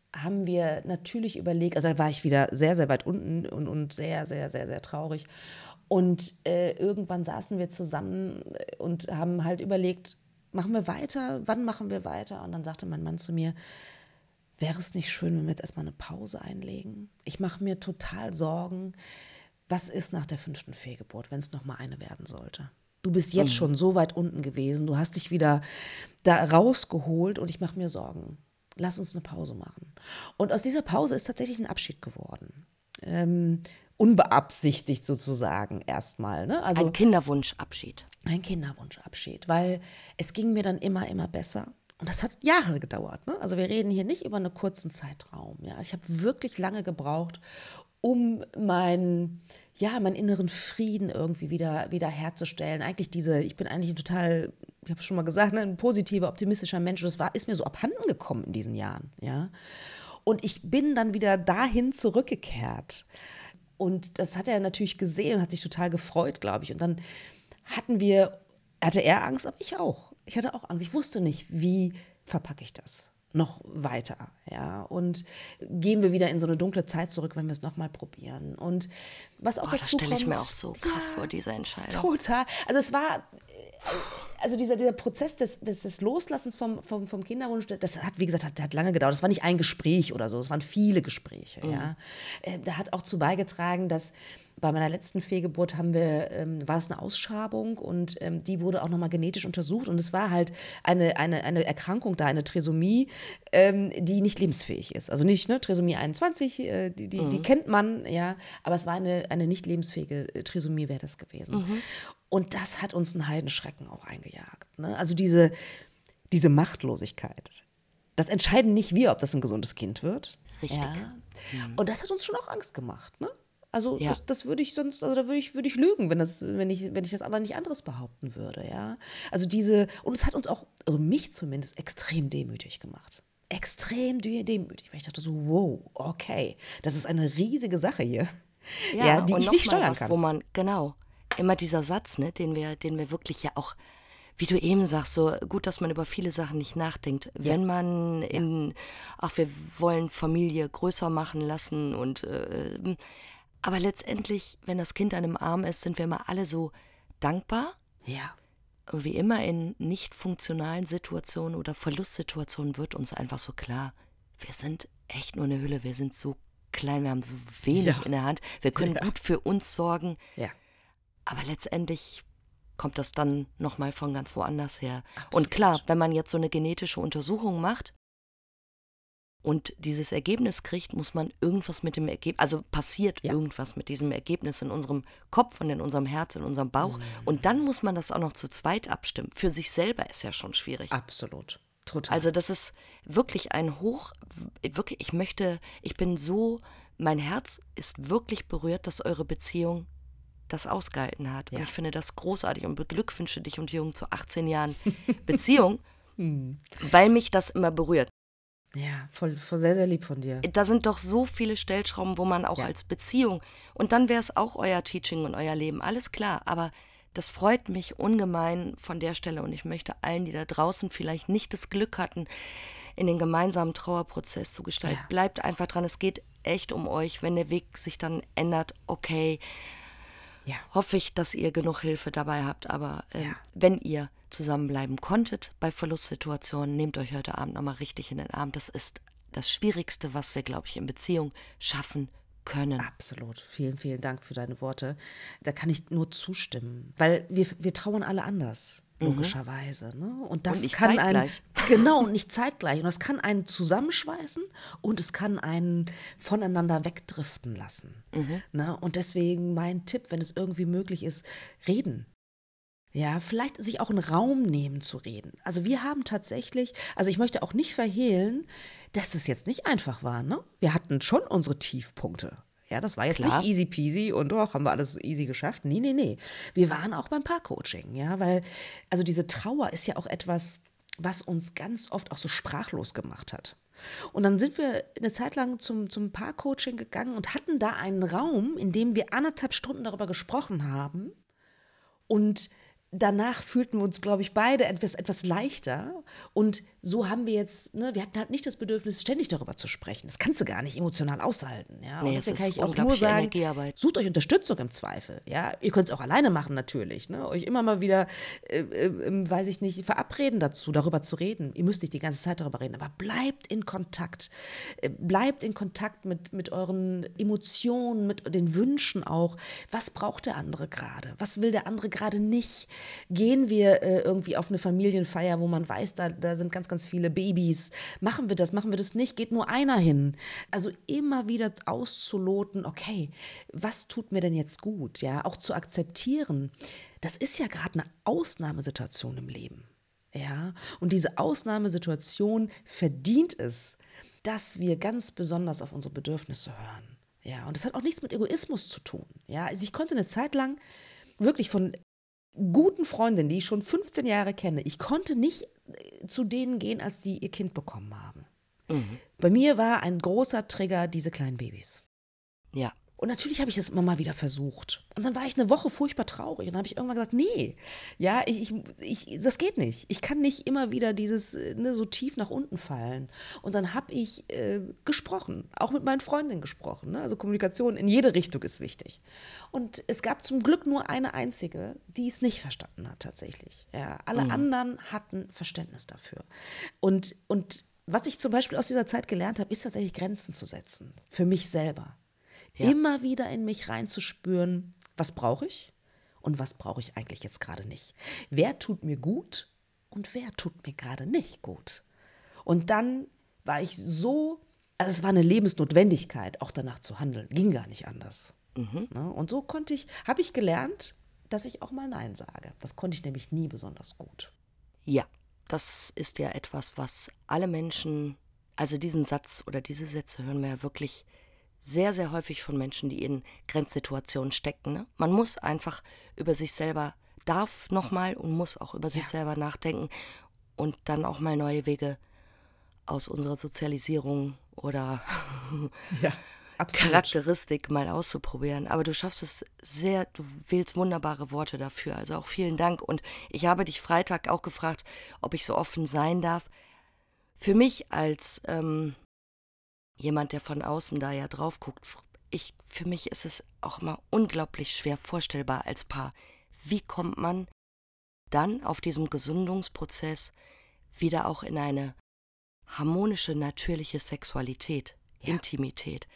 haben wir natürlich überlegt, also da war ich wieder sehr, sehr weit unten und sehr, sehr, sehr, sehr traurig. Und irgendwann saßen wir zusammen und haben halt überlegt, machen wir weiter? Wann machen wir weiter? Und dann sagte mein Mann zu mir, wäre es nicht schön, wenn wir jetzt erstmal eine Pause einlegen? Ich mache mir total Sorgen, was ist nach der 5. Fehlgeburt, wenn es noch mal eine werden sollte? Du bist jetzt schon so weit unten gewesen, du hast dich wieder da rausgeholt und ich mache mir Sorgen. Lass uns eine Pause machen. Und aus dieser Pause ist tatsächlich ein Abschied geworden. Unbeabsichtigt sozusagen erstmal. Ne? Also Ein Kinderwunschabschied. ein Kinderwunschabschied, weil es ging mir dann immer, immer besser. Und das hat Jahre gedauert. Ne? Also wir reden hier nicht über einen kurzen Zeitraum. Ja? Ich habe wirklich lange gebraucht, um meinen inneren Frieden irgendwie wieder herzustellen. Ich bin eigentlich ich habe schon mal gesagt, ne, ein positiver, optimistischer Mensch. Das ist mir so abhanden gekommen in diesen Jahren. Ja? Und ich bin dann wieder dahin zurückgekehrt. Und das hat er natürlich gesehen und hat sich total gefreut, glaube ich. Und dann hatte er Angst, aber ich auch. Ich hatte auch Angst. Ich wusste nicht, wie verpacke ich das noch weiter. Ja? Und gehen wir wieder in so eine dunkle Zeit zurück, wenn wir es nochmal probieren. Und was auch dazu kommt. Das stelle ich mir auch so krass vor, diese Entscheidung. Total. Also es war, dieser Prozess des Loslassens vom Kinderwunsch, das hat, wie gesagt, hat lange gedauert. Das war nicht ein Gespräch oder so, es waren viele Gespräche. Ja. Da hat auch zu beigetragen, dass bei meiner letzten Fehlgeburt war es eine Ausschabung und die wurde auch nochmal genetisch untersucht und es war halt eine Erkrankung da, eine Trisomie, die nicht lebensfähig ist. Also nicht, ne, Trisomie 21, die kennt man, ja, aber es war eine nicht lebensfähige Trisomie wäre das gewesen. Und das hat uns einen Heidenschrecken auch eingejagt. Ne? Also diese Machtlosigkeit. Das entscheiden nicht wir, ob das ein gesundes Kind wird. Richtig. Ja. Und das hat uns schon auch Angst gemacht. Ne? Also Ja. das würde ich sonst, also da würde ich lügen, wenn ich das aber nicht anderes behaupten würde. Ja? Also und es hat uns auch, also mich zumindest, extrem demütig gemacht. Extrem demütig, weil ich dachte so, wow, okay, das ist eine riesige Sache hier, ja, die und ich noch nicht mal steuern was, kann. Wo man, genau, immer dieser Satz, ne, den wir wirklich ja auch, wie du eben sagst, so gut, dass man über viele Sachen nicht nachdenkt. Ja. Wenn man wir wollen Familie größer machen lassen aber letztendlich, wenn das Kind an einem Arm ist, sind wir immer alle so dankbar. Ja. Wie immer in nicht funktionalen Situationen oder Verlustsituationen wird uns einfach so klar, wir sind echt nur eine Hülle, wir sind so klein, wir haben so wenig in der Hand, wir können gut für uns sorgen, Ja. aber letztendlich kommt das dann nochmal von ganz woanders her. Absolut. Und klar, wenn man jetzt so eine genetische Untersuchung macht und dieses Ergebnis kriegt, muss man irgendwas mit dem Ergebnis, also passiert irgendwas mit diesem Ergebnis in unserem Kopf und in unserem Herz, in unserem Bauch. Und dann muss man das auch noch zu zweit abstimmen. Für sich selber ist ja schon schwierig. Absolut. Total. Also das ist wirklich mein Herz ist wirklich berührt, dass eure Beziehung das ausgehalten hat. Und ich finde das großartig und beglückwünsche dich und Jürgen zu 18 Jahren Beziehung, weil mich das immer berührt. Ja, voll sehr, sehr lieb von dir. Da sind doch so viele Stellschrauben, wo man auch als Beziehung, und dann wäre es auch euer Teaching und euer Leben, alles klar, aber das freut mich ungemein von der Stelle und ich möchte allen, die da draußen vielleicht nicht das Glück hatten, in den gemeinsamen Trauerprozess zu gestalten, bleibt einfach dran, es geht echt um euch, wenn der Weg sich dann ändert, okay, hoffe ich, dass ihr genug Hilfe dabei habt, aber wenn ihr zusammenbleiben konntet bei Verlustsituationen, nehmt euch heute Abend nochmal richtig in den Arm. Das ist das Schwierigste, was wir, glaube ich, in Beziehung schaffen können. Absolut. Vielen, vielen Dank für deine Worte. Da kann ich nur zustimmen, weil wir trauern alle anders, logischerweise. Ne? Und das nicht kann zeitgleich. Genau, und nicht zeitgleich. Und das kann einen zusammenschweißen und es kann einen voneinander wegdriften lassen. Ne? Und deswegen mein Tipp, wenn es irgendwie möglich ist, reden. Ja, vielleicht sich auch einen Raum nehmen zu reden. Also wir haben tatsächlich, also ich möchte auch nicht verhehlen, dass es jetzt nicht einfach war. Ne? Wir hatten schon unsere Tiefpunkte. Ja, das war jetzt nicht easy peasy und doch, haben wir alles easy geschafft. Nee. Wir waren auch beim Paarcoaching, ja, weil, also diese Trauer ist ja auch etwas, was uns ganz oft auch so sprachlos gemacht hat. Und dann sind wir eine Zeit lang zum Paarcoaching gegangen und hatten da einen Raum, in dem wir 1,5 Stunden darüber gesprochen haben und danach fühlten wir uns, glaube ich, beide etwas leichter. Und so haben wir jetzt, ne, wir hatten halt nicht das Bedürfnis, ständig darüber zu sprechen. Das kannst du gar nicht emotional aushalten. Ja? Und Nee, es deswegen kann ist ich auch nur unglaubliche sagen, Energiearbeit. sucht euch Unterstützung im Zweifel. Ja? Ihr könnt es auch alleine machen natürlich. Ne? Euch immer mal wieder, weiß ich nicht, verabreden dazu, darüber zu reden. Ihr müsst nicht die ganze Zeit darüber reden, aber bleibt in Kontakt. Bleibt in Kontakt mit euren Emotionen, mit den Wünschen auch. Was braucht der andere gerade? Was will der andere gerade nicht? Gehen wir irgendwie auf eine Familienfeier, wo man weiß, da sind ganz, ganz viele Babys. Machen wir das nicht? Geht nur einer hin? Also immer wieder auszuloten, okay, was tut mir denn jetzt gut? Ja, auch zu akzeptieren, das ist ja gerade eine Ausnahmesituation im Leben. Ja, und diese Ausnahmesituation verdient es, dass wir ganz besonders auf unsere Bedürfnisse hören. Ja, und das hat auch nichts mit Egoismus zu tun. Ja, also ich konnte eine Zeit lang wirklich von guten Freundinnen, die ich schon 15 Jahre kenne, ich konnte nicht zu denen gehen, als die ihr Kind bekommen haben. Bei mir war ein großer Trigger diese kleinen Babys. Ja. Und natürlich habe ich das immer mal wieder versucht. Und dann war ich eine Woche furchtbar traurig. Und dann habe ich irgendwann gesagt, nee, ja, das geht nicht. Ich kann nicht immer wieder so tief nach unten fallen. Und dann habe ich gesprochen, auch mit meinen Freundinnen gesprochen. Ne? Also Kommunikation in jede Richtung ist wichtig. Und es gab zum Glück nur eine einzige, die es nicht verstanden hat tatsächlich. Ja, alle anderen hatten Verständnis dafür. Und was ich zum Beispiel aus dieser Zeit gelernt habe, ist tatsächlich Grenzen zu setzen. Für mich selber. Ja. Immer wieder in mich reinzuspüren, was brauche ich und was brauche ich eigentlich jetzt gerade nicht. Wer tut mir gut und wer tut mir gerade nicht gut. Und dann war ich so, also es war eine Lebensnotwendigkeit, auch danach zu handeln. Ging gar nicht anders. Ne? Und so habe ich gelernt, dass ich auch mal Nein sage. Das konnte ich nämlich nie besonders gut. Ja, das ist ja etwas, was alle Menschen, also diesen Satz oder diese Sätze hören wir ja wirklich sehr, sehr häufig von Menschen, die in Grenzsituationen stecken. Ne? Man muss einfach über sich selber, darf nochmal und muss auch über sich selber nachdenken und dann auch mal neue Wege aus unserer Sozialisierung oder Charakteristik mal auszuprobieren. Aber du schaffst es sehr, du wählst wunderbare Worte dafür. Also auch vielen Dank. Und ich habe dich Freitag auch gefragt, ob ich so offen sein darf. Für mich als jemand, der von außen da ja drauf guckt, für mich ist es auch immer unglaublich schwer vorstellbar als Paar. Wie kommt man dann auf diesem Gesundungsprozess wieder auch in eine harmonische, natürliche Sexualität, Intimität?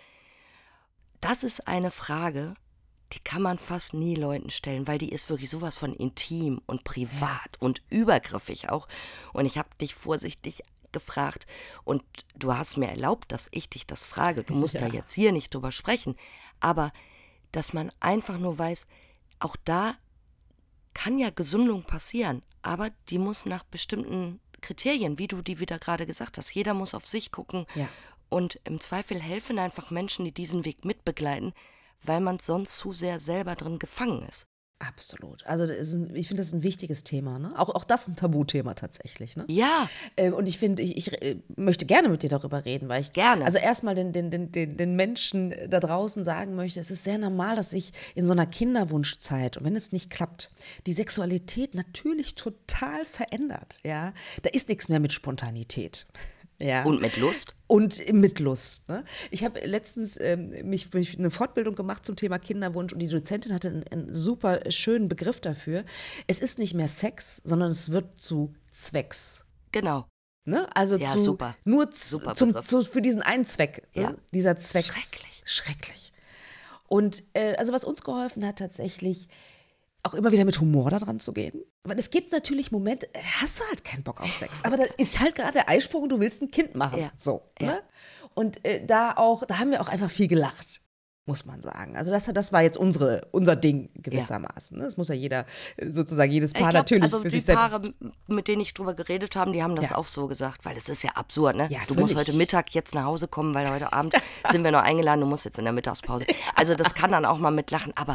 Das ist eine Frage, die kann man fast nie Leuten stellen, weil die ist wirklich sowas von intim und privat und übergriffig auch. Und ich habe dich vorsichtig gefragt und du hast mir erlaubt, dass ich dich das frage. Du musst da jetzt hier nicht drüber sprechen, aber dass man einfach nur weiß, auch da kann ja Gesundung passieren, aber die muss nach bestimmten Kriterien, wie du die wieder gerade gesagt hast. Jeder muss auf sich gucken und im Zweifel helfen einfach Menschen, die diesen Weg mitbegleiten, weil man sonst zu sehr selber drin gefangen ist. Absolut. Also ich finde, das ist ein wichtiges Thema. Ne? Auch das ist ein Tabuthema tatsächlich. Ne? Ja. Und ich finde, ich möchte gerne mit dir darüber reden, weil ich gerne. Also erstmal den Menschen da draußen sagen möchte, es ist sehr normal, dass ich in so einer Kinderwunschzeit, und wenn es nicht klappt, die Sexualität natürlich total verändert. Ja? Da ist nichts mehr mit Spontanität. Ja. Und mit Lust? Und mit Lust. Ne? Ich habe letztens mich eine Fortbildung gemacht zum Thema Kinderwunsch und die Dozentin hatte einen super schönen Begriff dafür. Es ist nicht mehr Sex, sondern es wird zu Zwecks. Genau. Ne? Also super. Nur super für diesen einen Zweck. Ja. Ne? Dieser Zweck. Schrecklich. Und also was uns geholfen hat tatsächlich, auch immer wieder mit Humor da dran zu gehen. Weil es gibt natürlich Momente, hast du halt keinen Bock auf Sex. Aber da ist halt gerade der Eisprung und du willst ein Kind machen. Ja. So. Ne? Und da haben wir auch einfach viel gelacht, muss man sagen. Also das war jetzt unser Ding gewissermaßen. Ne? Das muss ja jeder, sozusagen jedes Paar natürlich also für die sich selbst. Paare, mit denen ich drüber geredet habe, die haben das auch so gesagt, weil es ist ja absurd, ne? Ja, du musst völlig. heute Mittag jetzt nach Hause kommen, weil heute Abend sind wir noch eingeladen, du musst jetzt in der Mittagspause. Also das kann dann auch mal mit lachen, aber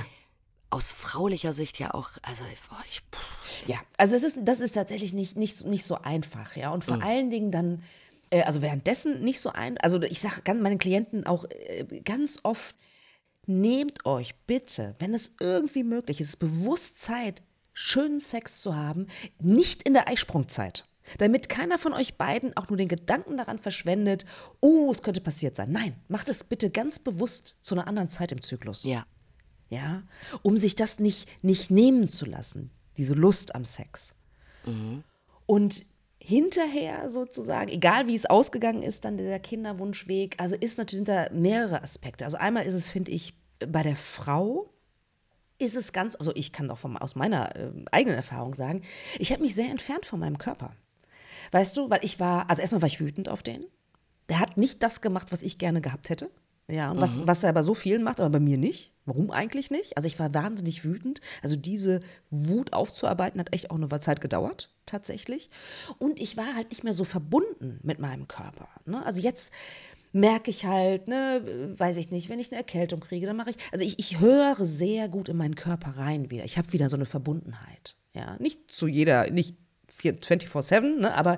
aus fraulicher Sicht ja auch, also Ja, also das ist tatsächlich nicht so einfach, ja. Und vor allen Dingen dann, also währenddessen nicht so also ich sage meinen Klienten auch ganz oft, nehmt euch bitte, wenn es irgendwie möglich ist, bewusst Zeit, schönen Sex zu haben, nicht in der Eisprungzeit. Damit keiner von euch beiden auch nur den Gedanken daran verschwendet, oh, es könnte passiert sein. Nein, macht es bitte ganz bewusst zu einer anderen Zeit im Zyklus. Ja. Ja, um sich das nicht nehmen zu lassen, diese Lust am Sex. Und hinterher sozusagen, egal wie es ausgegangen ist, dann der Kinderwunschweg, also sind da mehrere Aspekte. Also einmal ist es, finde ich, bei der Frau ist es ganz, also ich kann doch aus meiner eigenen Erfahrung sagen, ich habe mich sehr entfernt von meinem Körper. Weißt du, weil also erstmal war ich wütend auf den. Der hat nicht das gemacht, was ich gerne gehabt hätte. Ja, und was er bei so vielen macht, aber bei mir nicht. Warum eigentlich nicht? Also ich war wahnsinnig wütend. Also diese Wut aufzuarbeiten hat echt auch eine Zeit gedauert, tatsächlich. Und ich war halt nicht mehr so verbunden mit meinem Körper. Ne? Also jetzt merke ich halt, ne, weiß ich nicht, wenn ich eine Erkältung kriege, dann mache ich höre sehr gut in meinen Körper rein wieder. Ich habe wieder so eine Verbundenheit. Ja, nicht 24/7, ne, aber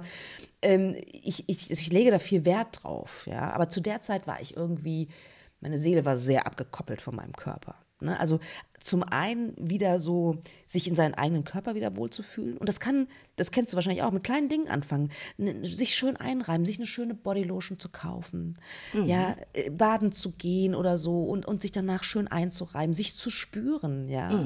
ich lege da viel Wert drauf, ja. Aber zu der Zeit war ich irgendwie, meine Seele war sehr abgekoppelt von meinem Körper. Ne? Also zum einen wieder so, sich in seinen eigenen Körper wieder wohlzufühlen. Und das kennst du wahrscheinlich auch, mit kleinen Dingen anfangen. Sich schön einreiben, sich eine schöne Bodylotion zu kaufen, ja, baden zu gehen oder so und sich danach schön einzureiben, sich zu spüren, ja.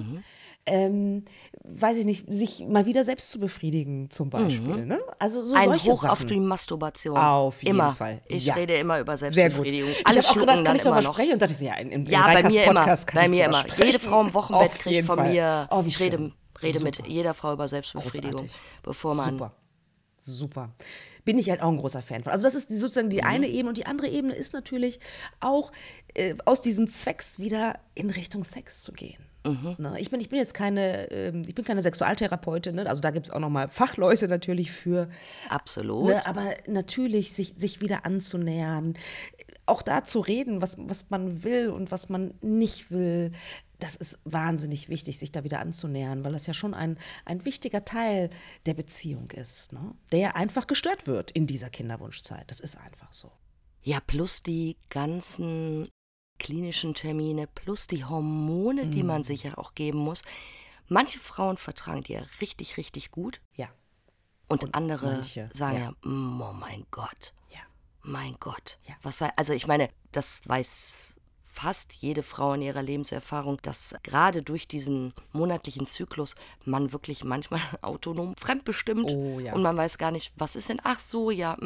Weiß ich nicht, sich mal wieder selbst zu befriedigen zum Beispiel. Ne? Also so Ein solche Hoch Sachen. auf die Masturbation. Auf jeden immer. Fall. Ich Ja. rede immer über Sehr gut. Selbstbefriedigung. Ich Alle habe auch gedacht, schlucken kann ich dann darüber immer noch. sprechen? Und dachte ich so, ja, in Ja, bei Reikas mir Podcast immer. kann Bei ich mir drüber immer. sprechen. Jede Frau im Wochenbett Auf kriegt jeden von Fall. mir. Oh, wie Ich schön. rede mit Super. jeder Frau über Selbstbefriedigung, Großartig. bevor man. Super. Bin ich halt auch ein großer Fan von. Also das ist sozusagen die eine Ebene. Und die andere Ebene ist natürlich auch aus diesem Zwecks wieder in Richtung Sex zu gehen. Ne? Ich bin jetzt keine Sexualtherapeutin, ne? Also da gibt es auch nochmal Fachleute natürlich für. Absolut. Ne? Aber natürlich sich wieder anzunähern, auch da zu reden, was man will und was man nicht will. Das ist wahnsinnig wichtig, sich da wieder anzunähern, weil das ja schon ein wichtiger Teil der Beziehung ist, ne? Der ja einfach gestört wird in dieser Kinderwunschzeit. Das ist einfach so. Ja, plus die ganzen klinischen Termine, plus die Hormone, die man sich ja auch geben muss. Manche Frauen vertragen die ja richtig, richtig gut. Ja. Und andere manche, sagen ja. ja, oh mein Gott. Ja. Mein Gott. Ja. Also ich meine, das weiß fast jede Frau in ihrer Lebenserfahrung, dass gerade durch diesen monatlichen Zyklus man wirklich manchmal autonom fremdbestimmt Oh, ja. und man weiß gar nicht, was ist denn, ach so, ja,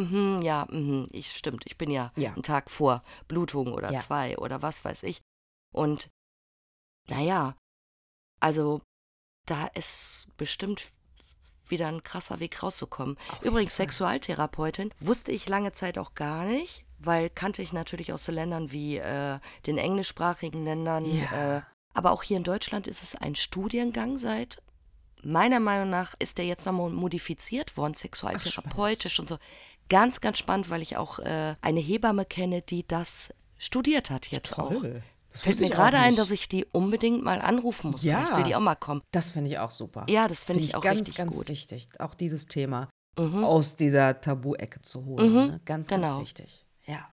stimmt, ich bin ja, Ja. einen Tag vor Blutung oder Ja. 2 oder was weiß ich. Und naja, also da ist bestimmt wieder ein krasser Weg rauszukommen. Übrigens, Sexualtherapeutin wusste ich lange Zeit auch gar nicht, weil kannte ich natürlich aus so Ländern wie den englischsprachigen Ländern. Ja. Aber auch hier in Deutschland ist es ein Studiengang seit, meiner Meinung nach, ist der jetzt nochmal modifiziert worden, sexualtherapeutisch und so. Ganz, ganz spannend, weil ich auch eine Hebamme kenne, die das studiert hat jetzt auch. Toll. Das Fällt wusste mir ich auch gerade ein, nicht. dass ich die unbedingt mal anrufen muss. Ja. Vielleicht will die auch mal kommen. Das finde ich auch super. Ja, das finde ich auch ganz, richtig ganz gut. wichtig, auch dieses Thema aus dieser Tabu-Ecke zu holen. Ne? Ganz, genau. ganz wichtig. Ja.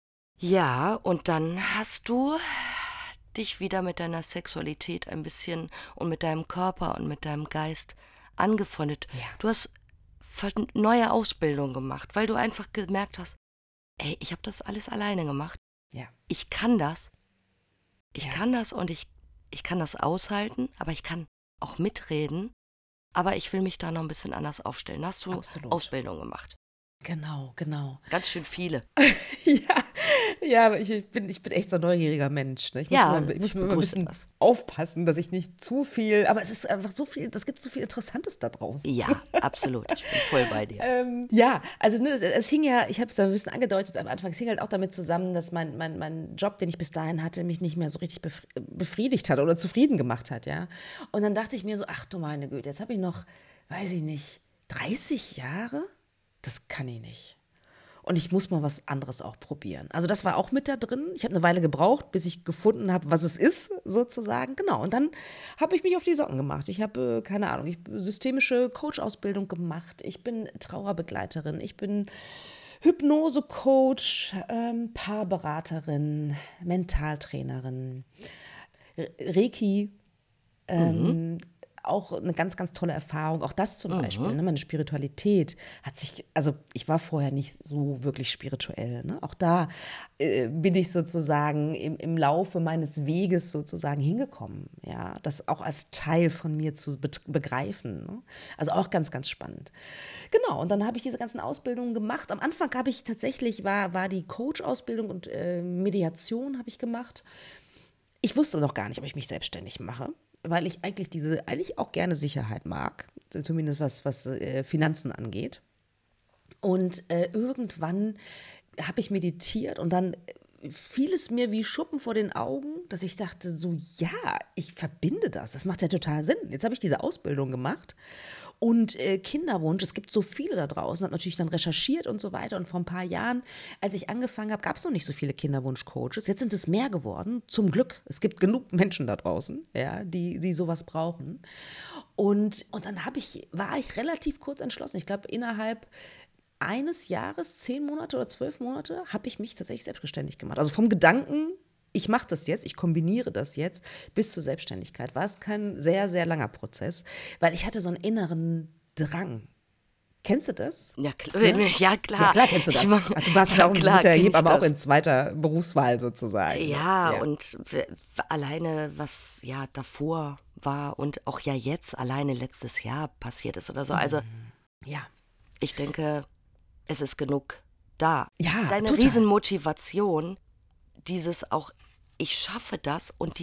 Ja, und dann hast du dich wieder mit deiner Sexualität ein bisschen und mit deinem Körper und mit deinem Geist angefreundet. Ja. Du hast neue Ausbildung gemacht, weil du einfach gemerkt hast, ey, ich habe das alles alleine gemacht. Ja. Ich kann das. Ich Ja. kann das und ich kann das aushalten, aber ich kann auch mitreden. Aber ich will mich da noch ein bisschen anders aufstellen. Hast du Absolut. Ausbildung gemacht? Genau. Ganz schön viele. Ja, aber ich bin echt so ein neugieriger Mensch. Ne? Ich muss Ja, mir immer ein begrüße bisschen das. aufpassen, dass ich nicht zu viel, aber es ist einfach so viel, das gibt so viel Interessantes da draußen. Ja, absolut. Ich bin voll bei dir. Ja, also ne, es hing ja, ich habe es da ein bisschen angedeutet am Anfang, es hing halt auch damit zusammen, dass mein Job, den ich bis dahin hatte, mich nicht mehr so richtig befriedigt hat oder zufrieden gemacht hat, ja. Und dann dachte ich mir so, ach du meine Güte, jetzt habe ich noch, weiß ich nicht, 30 Jahre? Das kann ich nicht. Und ich muss mal was anderes auch probieren. Also das war auch mit da drin. Ich habe eine Weile gebraucht, bis ich gefunden habe, was es ist, sozusagen. Genau, und dann habe ich mich auf die Socken gemacht. Ich habe, keine Ahnung, ich habe systemische Coach-Ausbildung gemacht. Ich bin Trauerbegleiterin. Ich bin Hypnose-Coach, Paarberaterin, Mentaltrainerin, Reiki, auch eine ganz, ganz tolle Erfahrung. Auch das zum Beispiel, ne? Meine Spiritualität hat sich, also ich war vorher nicht so wirklich spirituell. Ne? Auch da bin ich sozusagen im Laufe meines Weges sozusagen hingekommen. Ja? Das auch als Teil von mir zu begreifen. Ne? Also auch ganz, ganz spannend. Genau, und dann habe ich diese ganzen Ausbildungen gemacht. Am Anfang habe ich tatsächlich, war die Coach-Ausbildung und Mediation habe ich gemacht. Ich wusste noch gar nicht, ob ich mich selbstständig mache, weil ich eigentlich auch gerne Sicherheit mag, zumindest was Finanzen angeht. Und irgendwann habe ich meditiert und dann fiel es mir wie Schuppen vor den Augen, dass ich dachte so, ja, ich verbinde das. Das macht ja total Sinn. Jetzt habe ich diese Ausbildung gemacht und Kinderwunsch, es gibt so viele da draußen, habe natürlich dann recherchiert und so weiter. Und vor ein paar Jahren, als ich angefangen habe, gab es noch nicht so viele Kinderwunsch-Coaches. Jetzt sind es mehr geworden, zum Glück. Es gibt genug Menschen da draußen, ja, die sowas brauchen. Und dann war ich relativ kurz entschlossen. Ich glaube, innerhalb eines Jahres, 10 Monate oder 12 Monate, habe ich mich tatsächlich selbstständig gemacht. Also vom Gedanken, ich mache das jetzt, ich kombiniere das jetzt bis zur Selbstständigkeit, war es kein sehr, sehr langer Prozess, weil ich hatte so einen inneren Drang. Kennst du das? Ja, Ne? ja, klar. Ja, klar kennst du das. Ich mein, Ach, du warst ja auch, klar bist ja kenn ich Hebamme auch das. in zweiter Berufswahl sozusagen. Ne? Ja, Ja. und alleine, was ja davor war und auch ja jetzt alleine letztes Jahr passiert ist oder so. Also Ja. ich denke, es ist genug da. Ja, Deine total. Riesenmotivation, dieses auch, ich schaffe das und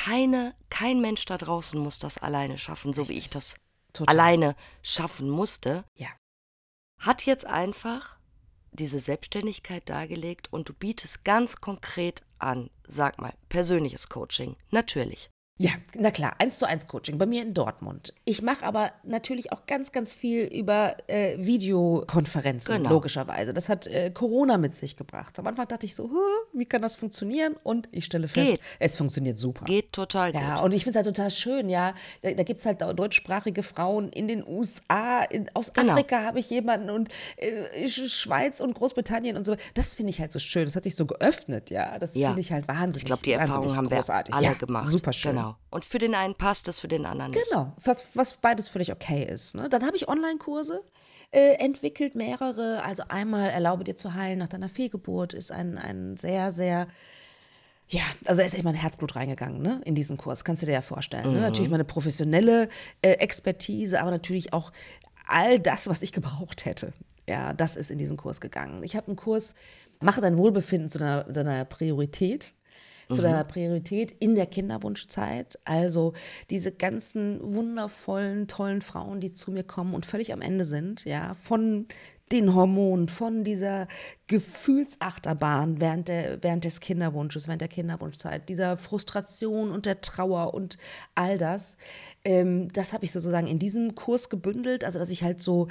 kein Mensch da draußen muss das alleine schaffen, so wie ich das Total. alleine schaffen musste, Ja. hat jetzt einfach diese Selbstständigkeit dargelegt und du bietest ganz konkret an, sag mal, persönliches Coaching, natürlich. Ja, na klar, 1:1 Coaching bei mir in Dortmund. Ich mache aber natürlich auch ganz, ganz viel über Videokonferenzen, Genau. logischerweise. Das hat Corona mit sich gebracht. Am Anfang dachte ich so, wie kann das funktionieren? Und ich stelle fest, Geht. es funktioniert super. Geht total Ja, gut. und ich finde es halt total schön, ja. Da gibt es halt deutschsprachige Frauen in den USA, aus Genau. Afrika habe ich jemanden und Schweiz und Großbritannien und so. Das finde ich halt so schön. Das hat sich so geöffnet, ja. Das Ja. finde ich halt wahnsinnig, Ich glaube, die Erfahrung wahnsinnig haben wir großartig. alle Ja, gemacht. super schön. Genau. Und für den einen passt es, für den anderen nicht. Genau, was beides völlig okay ist. Ne? Dann habe ich Online-Kurse entwickelt, mehrere. Also einmal Erlaube dir zu heilen nach deiner Fehlgeburt ist ein sehr, sehr, ja, also da ist echt mein Herzblut reingegangen, ne, in diesen Kurs, kannst du dir ja vorstellen. Ne? Natürlich meine professionelle Expertise, aber natürlich auch all das, was ich gebraucht hätte. Ja, das ist in diesen Kurs gegangen. Ich habe einen Kurs, mache dein Wohlbefinden zu deiner Priorität. Zu deiner Priorität in der Kinderwunschzeit. Also diese ganzen wundervollen, tollen Frauen, die zu mir kommen und völlig am Ende sind, ja, von den Hormonen, von dieser Gefühlsachterbahn während des Kinderwunsches, während der Kinderwunschzeit, dieser Frustration und der Trauer und all das. Das habe ich sozusagen in diesem Kurs gebündelt, also dass ich halt so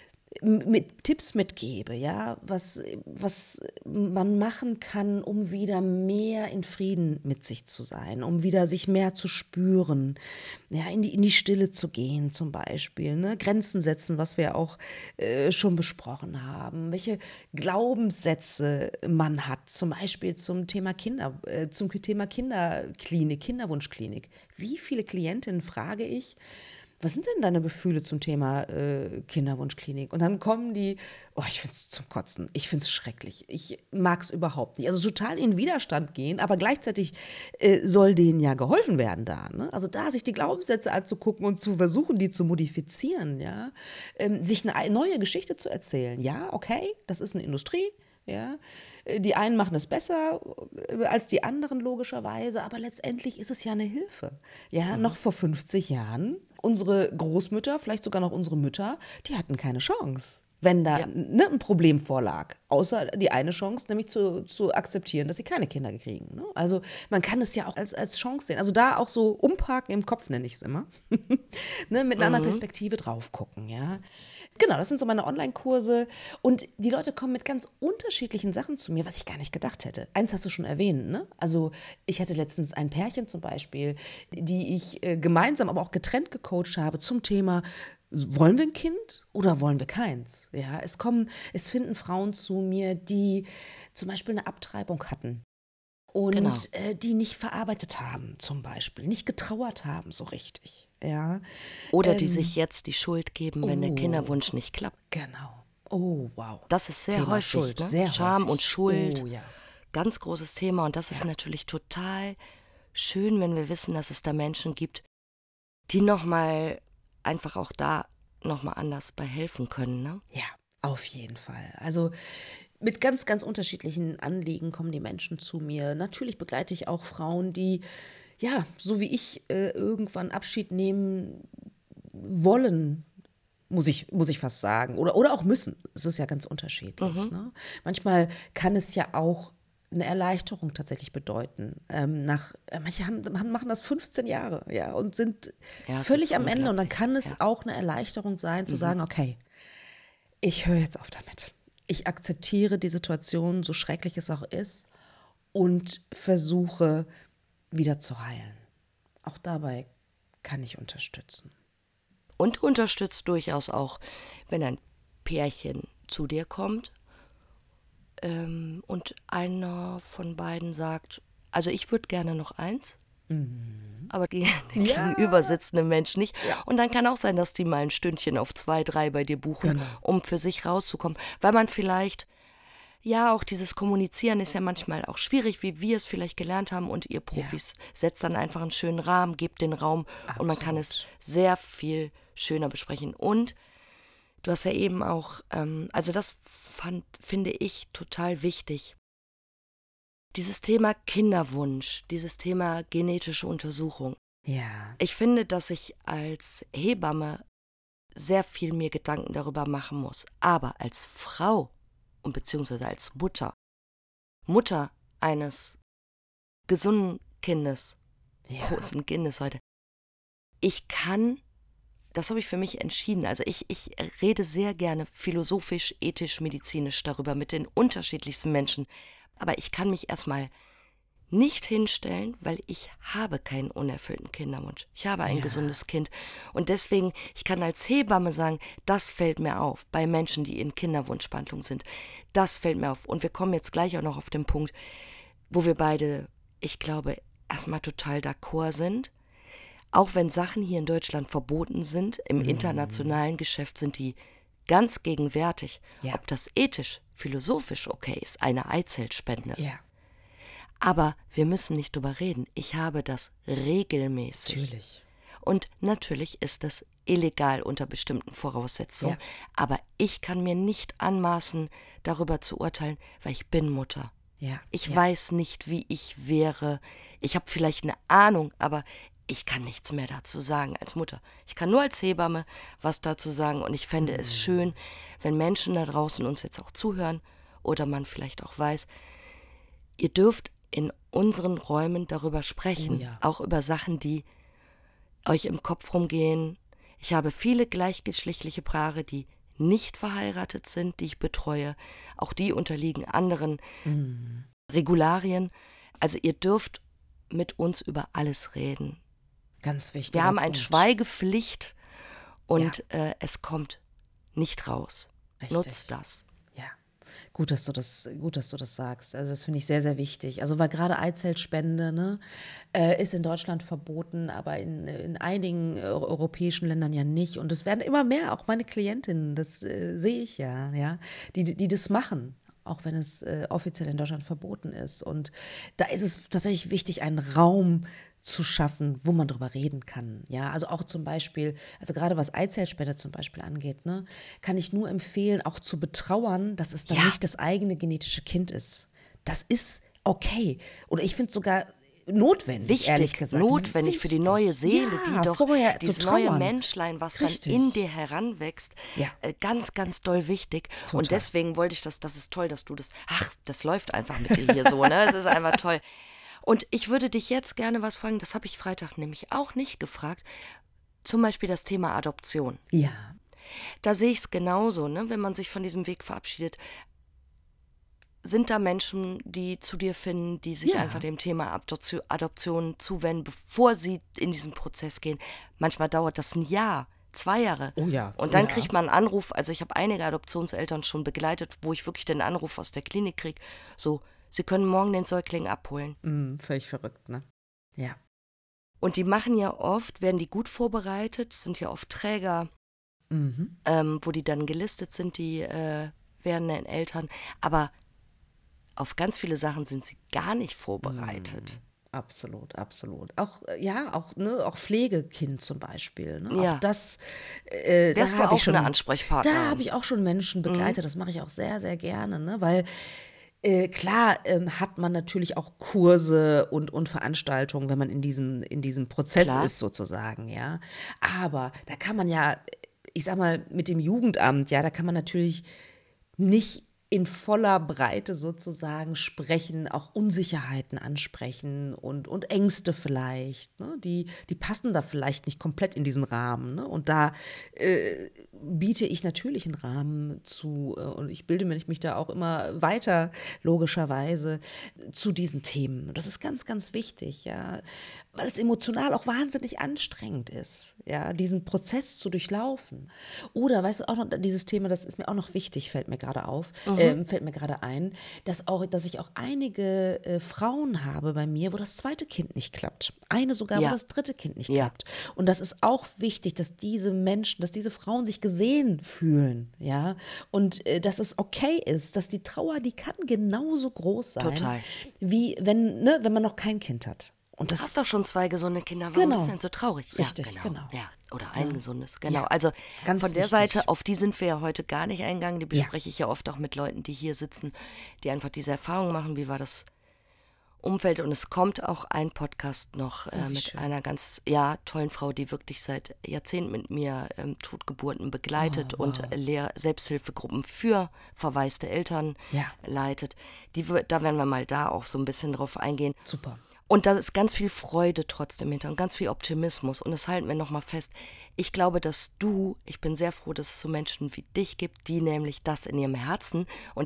mit Tipps mitgebe, ja, was man machen kann, um wieder mehr in Frieden mit sich zu sein, um wieder sich mehr zu spüren, ja, in die Stille zu gehen zum Beispiel, ne? Grenzen setzen, was wir auch schon besprochen haben, welche Glaubenssätze man hat, zum Beispiel zum Thema Kinderklinik, Kinderwunschklinik. Wie viele Klientinnen frage ich, was sind denn deine Gefühle zum Thema Kinderwunschklinik? Und dann kommen die, oh, ich finde es zum Kotzen, ich finde es schrecklich, ich mag es überhaupt nicht. Also total in Widerstand gehen, aber gleichzeitig soll denen ja geholfen werden da. Ne? Also da sich die Glaubenssätze anzugucken und zu versuchen, die zu modifizieren, ja, sich eine neue Geschichte zu erzählen. Ja, okay, das ist eine Industrie. Ja, die einen machen es besser als die anderen logischerweise, aber letztendlich ist es ja eine Hilfe. Ja, noch vor 50 Jahren, unsere Großmütter, vielleicht sogar noch unsere Mütter, die hatten keine Chance, wenn da ne, ein Problem vorlag. Außer die eine Chance, nämlich zu akzeptieren, dass sie keine Kinder kriegen. Ne? Also man kann es ja auch als Chance sehen. Also da auch so umparken im Kopf, nenne ich es immer. Ne, mit einer anderen Perspektive drauf gucken, ja. Genau, das sind so meine Online-Kurse und die Leute kommen mit ganz unterschiedlichen Sachen zu mir, was ich gar nicht gedacht hätte. Eins hast du schon erwähnt, ne? Also ich hatte letztens ein Pärchen zum Beispiel, die ich gemeinsam, aber auch getrennt gecoacht habe zum Thema, wollen wir ein Kind oder wollen wir keins? Ja, es finden Frauen zu mir, die zum Beispiel eine Abtreibung hatten. Genau. und die nicht verarbeitet haben, zum Beispiel, nicht getrauert haben so richtig. Ja. Oder die sich jetzt die Schuld geben, wenn der Oh, Kinderwunsch nicht klappt. genau. Oh, wow. Das ist sehr Thema häufig, Schuld, ne? sehr Scham und häufig. Schuld, Oh ja. ganz großes Thema. Und das ist Ja. natürlich total schön, wenn wir wissen, dass es da Menschen gibt, die nochmal einfach auch da nochmal anders bei helfen können, ne? Ja, auf jeden Fall. Also mit ganz, ganz unterschiedlichen Anliegen kommen die Menschen zu mir. Natürlich begleite ich auch Frauen, die, ja, so wie ich, irgendwann Abschied nehmen wollen, muss ich fast sagen. Oder auch müssen. Es ist ja ganz unterschiedlich. Ne? Manchmal kann es ja auch eine Erleichterung tatsächlich bedeuten. Manche machen das 15 Jahre, ja, und sind Ja, es völlig ist am Ende. Und dann unglaublich. kann es Ja. auch eine Erleichterung sein, zu sagen, okay, ich höre jetzt auf damit. Ich akzeptiere die Situation, so schrecklich es auch ist, und versuche wieder zu heilen. Auch dabei kann ich unterstützen. Und du unterstützt durchaus auch, wenn ein Pärchen zu dir kommt und einer von beiden sagt, also ich würde gerne noch eins, aber der gegenüber sitzende Mensch nicht. Und dann kann auch sein, dass die mal ein Stündchen auf 2, 3 bei dir buchen, Genau. um für sich rauszukommen. Weil man vielleicht, ja, auch dieses Kommunizieren ist ja manchmal auch schwierig, wie wir es vielleicht gelernt haben. Und ihr Profis setzt dann einfach einen schönen Rahmen, gebt den Raum und man kann es sehr viel schöner besprechen. Und du hast ja eben auch, also das finde ich total wichtig. Dieses Thema Kinderwunsch, dieses Thema genetische Untersuchung. Ja. Ich finde, dass ich als Hebamme sehr viel mir Gedanken darüber machen muss. Aber als Frau und beziehungsweise als Mutter eines gesunden Kindes, großen Kindes heute, ich kann, das habe ich für mich entschieden, also ich rede sehr gerne philosophisch, ethisch, medizinisch darüber mit den unterschiedlichsten Menschen, aber ich kann mich erstmal nicht hinstellen, weil ich habe keinen unerfüllten Kinderwunsch. Ich habe ein gesundes Kind. Und deswegen, ich kann als Hebamme sagen, das fällt mir auf bei Menschen, die in Kinderwunschbehandlung sind. Das fällt mir auf. Und wir kommen jetzt gleich auch noch auf den Punkt, wo wir beide, ich glaube, erstmal total d'accord sind. Auch wenn Sachen hier in Deutschland verboten sind, im internationalen Geschäft sind die ganz gegenwärtig. Ja. Ob das ethisch, philosophisch okay ist, eine Eizellspende. Ja, Aber wir müssen nicht drüber reden. Ich habe das regelmäßig. natürlich. Und natürlich ist das illegal unter bestimmten Voraussetzungen. Ja. Aber ich kann mir nicht anmaßen, darüber zu urteilen, weil ich bin Mutter. Ja. Ich weiß nicht, wie ich wäre. Ich habe vielleicht eine Ahnung, aber ich kann nichts mehr dazu sagen als Mutter. Ich kann nur als Hebamme was dazu sagen. Und ich fände es schön, wenn Menschen da draußen uns jetzt auch zuhören oder man vielleicht auch weiß, ihr dürft in unseren Räumen darüber sprechen, ja. auch über Sachen, die euch im Kopf rumgehen. Ich habe viele gleichgeschlechtliche Paare, die nicht verheiratet sind, die ich betreue. Auch die unterliegen anderen Regularien. Also ihr dürft mit uns über alles reden. Ganz wichtig. Wir haben eine Schweigepflicht und es kommt nicht raus. Richtig. Nutzt das. Ja, gut, dass du das sagst. Also das finde ich sehr, sehr wichtig. Also weil gerade Eizellspende, ne, ist in Deutschland verboten, aber in einigen europäischen Ländern ja nicht. Und es werden immer mehr, auch meine Klientinnen, das sehe ich ja, die das machen. Auch wenn es offiziell in Deutschland verboten ist. Und da ist es tatsächlich wichtig, einen Raum zu schaffen, wo man drüber reden kann. Ja, also auch zum Beispiel, also gerade was Eizellspende zum Beispiel angeht, ne, kann ich nur empfehlen, auch zu betrauern, dass es dann nicht das eigene genetische Kind ist. Das ist okay. Oder ich finde es sogar notwendig, ehrlich gesagt. Notwendig für die neue Seele, die doch vorher dieses zu neue trauern. Menschlein, was Richtig. dann in dir heranwächst, Ja. ganz, ganz doll wichtig. Total. Und deswegen wollte ich das ist toll, dass du das läuft einfach mit dir hier so, ne? Es ist einfach toll. Und ich würde dich jetzt gerne was fragen, das habe ich Freitag nämlich auch nicht gefragt, zum Beispiel das Thema Adoption. Ja. Da sehe ich es genauso, ne? Wenn man sich von diesem Weg verabschiedet, sind da Menschen, die zu dir finden, die sich einfach dem Thema Adoption zuwenden, bevor sie in diesen Prozess gehen. Manchmal dauert das ein Jahr, 2 Jahre. Oh ja. Und dann Ja. kriegt man einen Anruf, also ich habe einige Adoptionseltern schon begleitet, wo ich wirklich den Anruf aus der Klinik kriege, so, Sie können morgen den Säugling abholen. Völlig verrückt, ne? Ja. Und die machen ja oft, werden die gut vorbereitet, sind ja oft Träger, wo die dann gelistet sind, die werdenden Eltern. Aber auf ganz viele Sachen sind sie gar nicht vorbereitet. Absolut, absolut. Auch, auch Pflegekind zum Beispiel. Ne? Ja. Auch das, Wärst da du habe ich auch schon, eine Ansprechpartnerin? da habe ich auch schon Menschen begleitet. Das mache ich auch sehr, sehr gerne, ne? Weil klar hat man natürlich auch Kurse und Veranstaltungen, wenn man in diesem Prozess Klar. ist sozusagen, ja. Aber da kann man ja, ich sag mal, mit dem Jugendamt, ja, da kann man natürlich nicht in voller Breite sozusagen sprechen, auch Unsicherheiten ansprechen und Ängste vielleicht. Ne? Die passen da vielleicht nicht komplett in diesen Rahmen. Ne? Und da biete ich natürlich einen Rahmen zu und ich bilde mich da auch immer weiter, logischerweise, zu diesen Themen. Und das ist ganz, ganz wichtig, ja, weil es emotional auch wahnsinnig anstrengend ist, ja, diesen Prozess zu durchlaufen. Oder, weißt du, auch noch dieses Thema, das ist mir auch noch wichtig, fällt mir gerade ein, dass ich auch einige Frauen habe bei mir, wo das zweite Kind nicht klappt. Eine sogar, wo das dritte Kind nicht klappt. Und das ist auch wichtig, dass diese Menschen, dass diese Frauen sich gesehen fühlen, ja, und dass es okay ist, dass die Trauer, die kann genauso groß sein, Total. wie wenn man noch kein Kind hat. Und Du das, hast doch schon 2 gesunde Kinder, warum bist du denn so traurig? Richtig, ja, genau. Ja, oder ein gesundes, genau. Ja, Also ganz von der wichtig. Seite, auf die sind wir ja heute gar nicht eingegangen, die Ja. bespreche ich ja oft auch mit Leuten, die hier sitzen, die einfach diese Erfahrung machen, wie war das Umfeld. Und es kommt auch ein Podcast noch wie mit schön. einer ganz tollen Frau, die wirklich seit Jahrzehnten mit mir Totgeburten begleitet und Selbsthilfegruppen für verwaiste Eltern leitet. Da werden wir mal da auch so ein bisschen drauf eingehen. Super. Und da ist ganz viel Freude trotzdem hinter und ganz viel Optimismus. Und das halten wir nochmal fest. Ich glaube, ich bin sehr froh, dass es so Menschen wie dich gibt, die nämlich das in ihrem Herzen und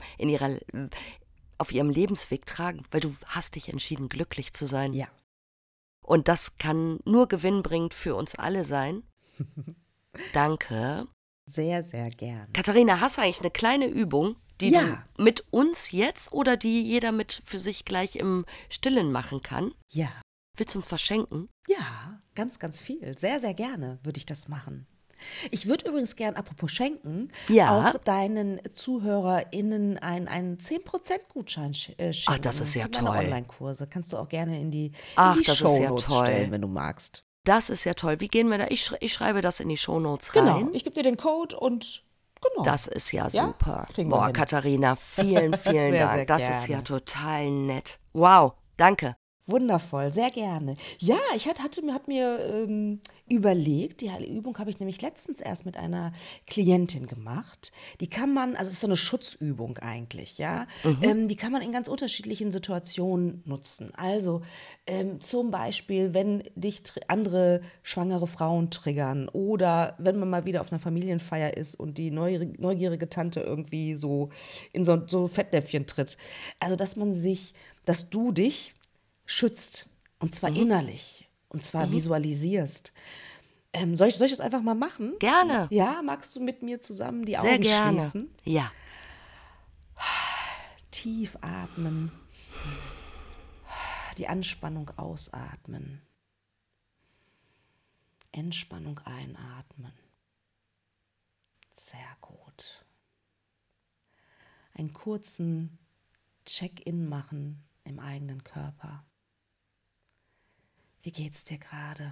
auf ihrem Lebensweg tragen. Weil du hast dich entschieden, glücklich zu sein. Ja. Und das kann nur gewinnbringend für uns alle sein. Danke. Sehr, sehr gern. Katharina, hast du eigentlich eine kleine Übung, die du mit uns jetzt oder die jeder mit für sich gleich im Stillen machen kann? Ja. Willst du uns was schenken? Ja, ganz, ganz viel. Sehr, sehr gerne würde ich das machen. Ich würde übrigens gern, apropos schenken, auch deinen ZuhörerInnen einen 10%-Gutschein schenken. Ach, das ist ja für meine toll. Online-Kurse. Kannst du auch gerne in die das Shownotes ist ja toll. stellen, wenn du magst. Das ist ja toll. Wie gehen wir da? Ich schreibe das in die Shownotes rein. Genau, ich gebe dir den Code und genau. Das ist ja super. Kriegen wir hin. Katharina, vielen, vielen Sehr, Dank. sehr Das gerne. ist ja total nett. Wow, danke. Wundervoll, sehr gerne. Ja, ich habe mir überlegt, die Übung habe ich nämlich letztens erst mit einer Klientin gemacht. Die kann man, also es ist so eine Schutzübung eigentlich, ja. Die kann man in ganz unterschiedlichen Situationen nutzen. Also zum Beispiel, wenn dich andere schwangere Frauen triggern oder wenn man mal wieder auf einer Familienfeier ist und die neugierige Tante irgendwie so in so Fettnäpfchen tritt. Also dass du dich schützt. Und zwar innerlich. Und zwar visualisierst. Soll ich das einfach mal machen? Gerne. Ja, magst du mit mir zusammen die Sehr Augen gerne. schließen? Ja. Tief atmen. Die Anspannung ausatmen. Entspannung einatmen. Sehr gut. Einen kurzen Check-in machen im eigenen Körper. Wie geht's dir gerade?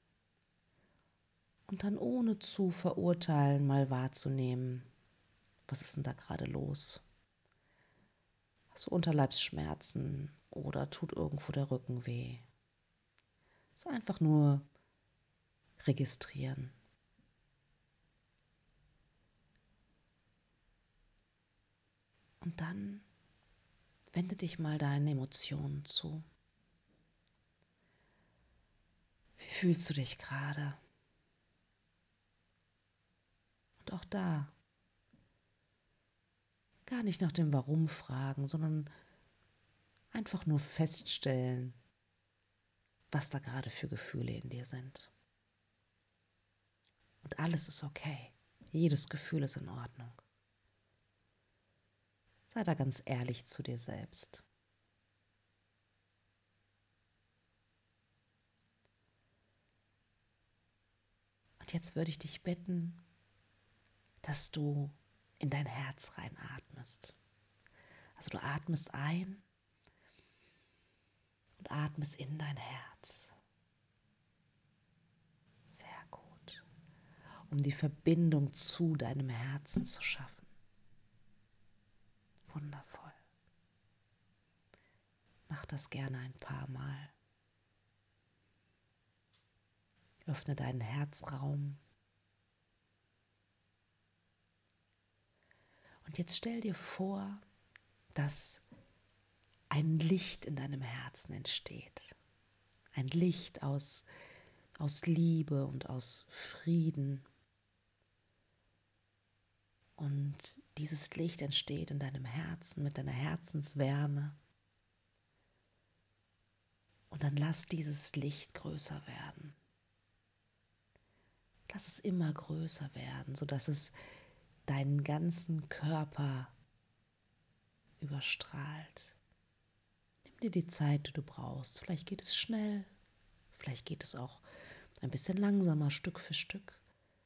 Und dann ohne zu verurteilen mal wahrzunehmen, was ist denn da gerade los? Hast du Unterleibsschmerzen oder tut irgendwo der Rücken weh? So einfach nur registrieren. Und dann wende dich mal deinen Emotionen zu. Wie fühlst du dich gerade? Und auch da gar nicht nach dem Warum fragen, sondern einfach nur feststellen, was da gerade für Gefühle in dir sind. Und alles ist okay. Jedes Gefühl ist in Ordnung. Ist Sei da ganz ehrlich zu dir selbst. Und jetzt würde ich dich bitten, dass du in dein Herz reinatmest. Also du atmest ein und atmest in dein Herz. Sehr gut. Um die Verbindung zu deinem Herzen zu schaffen. Wundervoll. Mach das gerne ein paar Mal. Öffne deinen Herzraum. Und jetzt stell dir vor, dass ein Licht in deinem Herzen entsteht. Ein Licht aus Liebe und aus Frieden. Und dieses Licht entsteht in deinem Herzen mit deiner Herzenswärme. Und dann lass dieses Licht größer werden. Lass es immer größer werden, sodass es deinen ganzen Körper überstrahlt. Nimm dir die Zeit, die du brauchst. Vielleicht geht es schnell, vielleicht geht es auch ein bisschen langsamer, Stück für Stück.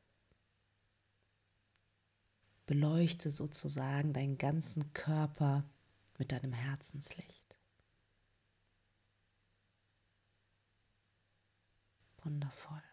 Beleuchte sozusagen deinen ganzen Körper mit deinem Herzenslicht. Wundervoll.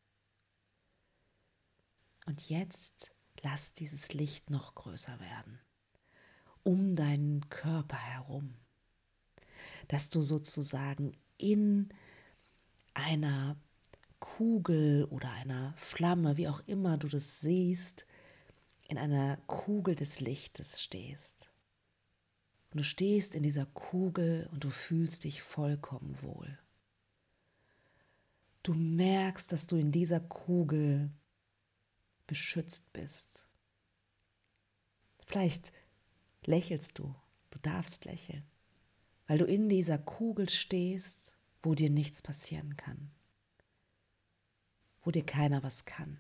Und jetzt lass dieses Licht noch größer werden, um deinen Körper herum, dass du sozusagen in einer Kugel oder einer Flamme, wie auch immer du das siehst, in einer Kugel des Lichtes stehst. Und du stehst in dieser Kugel und du fühlst dich vollkommen wohl. Du merkst, dass du in dieser Kugel beschützt bist. Vielleicht lächelst du, du darfst lächeln, weil du in dieser Kugel stehst, wo dir nichts passieren kann, wo dir keiner was kann.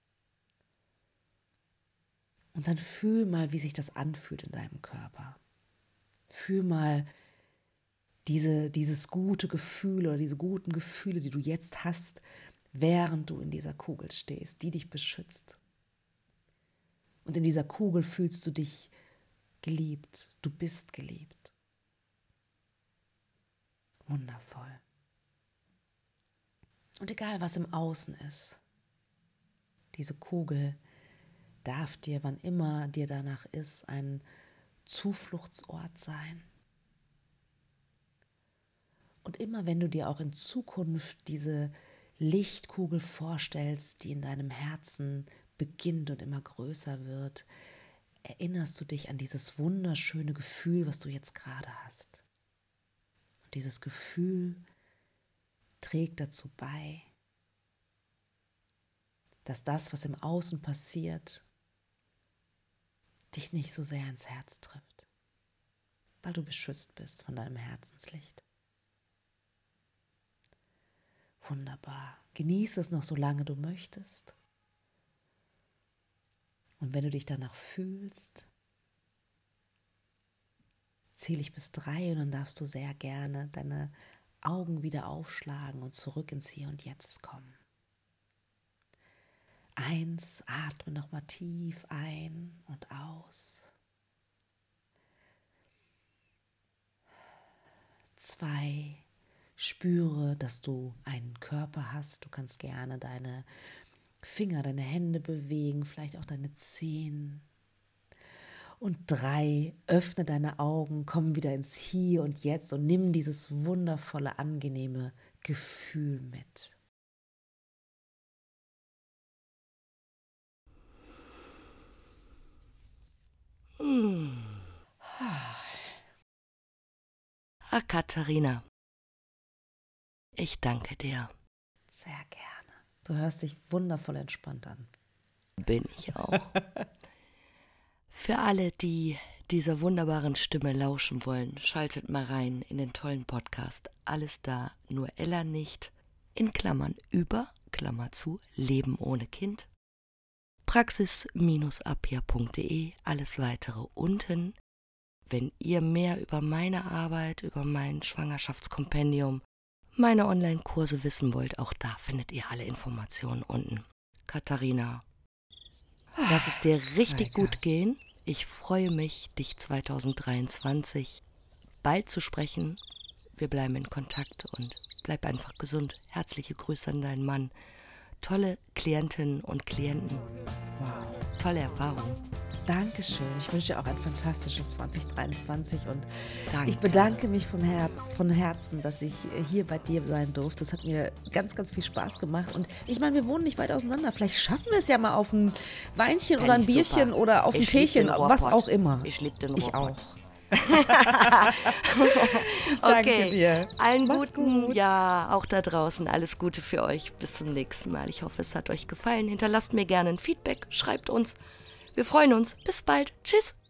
Und dann fühl mal, wie sich das anfühlt in deinem Körper. Fühl mal dieses gute Gefühl oder diese guten Gefühle, die du jetzt hast, während du in dieser Kugel stehst, die dich beschützt. Und in dieser Kugel fühlst du dich geliebt, du bist geliebt. Wundervoll. Und egal, was im Außen ist, diese Kugel darf dir, wann immer dir danach ist, ein Zufluchtsort sein. Und immer wenn du dir auch in Zukunft diese Lichtkugel vorstellst, die in deinem Herzen beginnt und immer größer wird, erinnerst du dich an dieses wunderschöne Gefühl, was du jetzt gerade hast. Und dieses Gefühl trägt dazu bei, dass das, was im Außen passiert, dich nicht so sehr ins Herz trifft, weil du beschützt bist von deinem Herzenslicht. Wunderbar. Genieße es noch, solange du möchtest. Und wenn du dich danach fühlst, zähle ich bis 3 und dann darfst du sehr gerne deine Augen wieder aufschlagen und zurück ins Hier und Jetzt kommen. 1, atme nochmal tief ein und aus. 2, spüre, dass du einen Körper hast. Du kannst gerne deine Finger, deine Hände bewegen, vielleicht auch deine Zehen. Und 3, öffne deine Augen, komm wieder ins Hier und Jetzt und nimm dieses wundervolle, angenehme Gefühl mit. Katharina, ich danke dir. Sehr gerne. Du hörst dich wundervoll entspannt an. Bin ich auch. Für alle, die dieser wunderbaren Stimme lauschen wollen, schaltet mal rein in den tollen Podcast Alles da, nur Ella nicht, in Klammern über, Klammer zu, Leben ohne Kind, praxis-apia.de, alles weitere unten. wenn ihr mehr über meine Arbeit, über mein Schwangerschaftskompendium, meine Online-Kurse wissen wollt, auch da findet ihr alle Informationen unten. Katharina, lass es dir richtig gut gehen. Ich freue mich, dich 2023 bald zu sprechen. Wir bleiben in Kontakt und bleib einfach gesund. Herzliche Grüße an deinen Mann. Tolle Klientinnen und Klienten. Wow. Tolle Erfahrung. Dankeschön. Ich wünsche dir auch ein fantastisches 2023 und Danke. ich bedanke mich von Herzen, dass ich hier bei dir sein durfte. Das hat mir ganz, ganz viel Spaß gemacht und ich meine, wir wohnen nicht weit auseinander. Vielleicht schaffen wir es ja mal auf ein Weinchen oder ein Bierchen super. oder auf ein Teechen, was auch immer. Ich liebe den Ich Rohrpott. auch. Ich danke dir. Allen Mach's guten, gut. ja, auch da draußen, alles Gute für euch. Bis zum nächsten Mal. Ich hoffe, es hat euch gefallen. Hinterlasst mir gerne ein Feedback, schreibt uns. Wir freuen uns. Bis bald. Tschüss.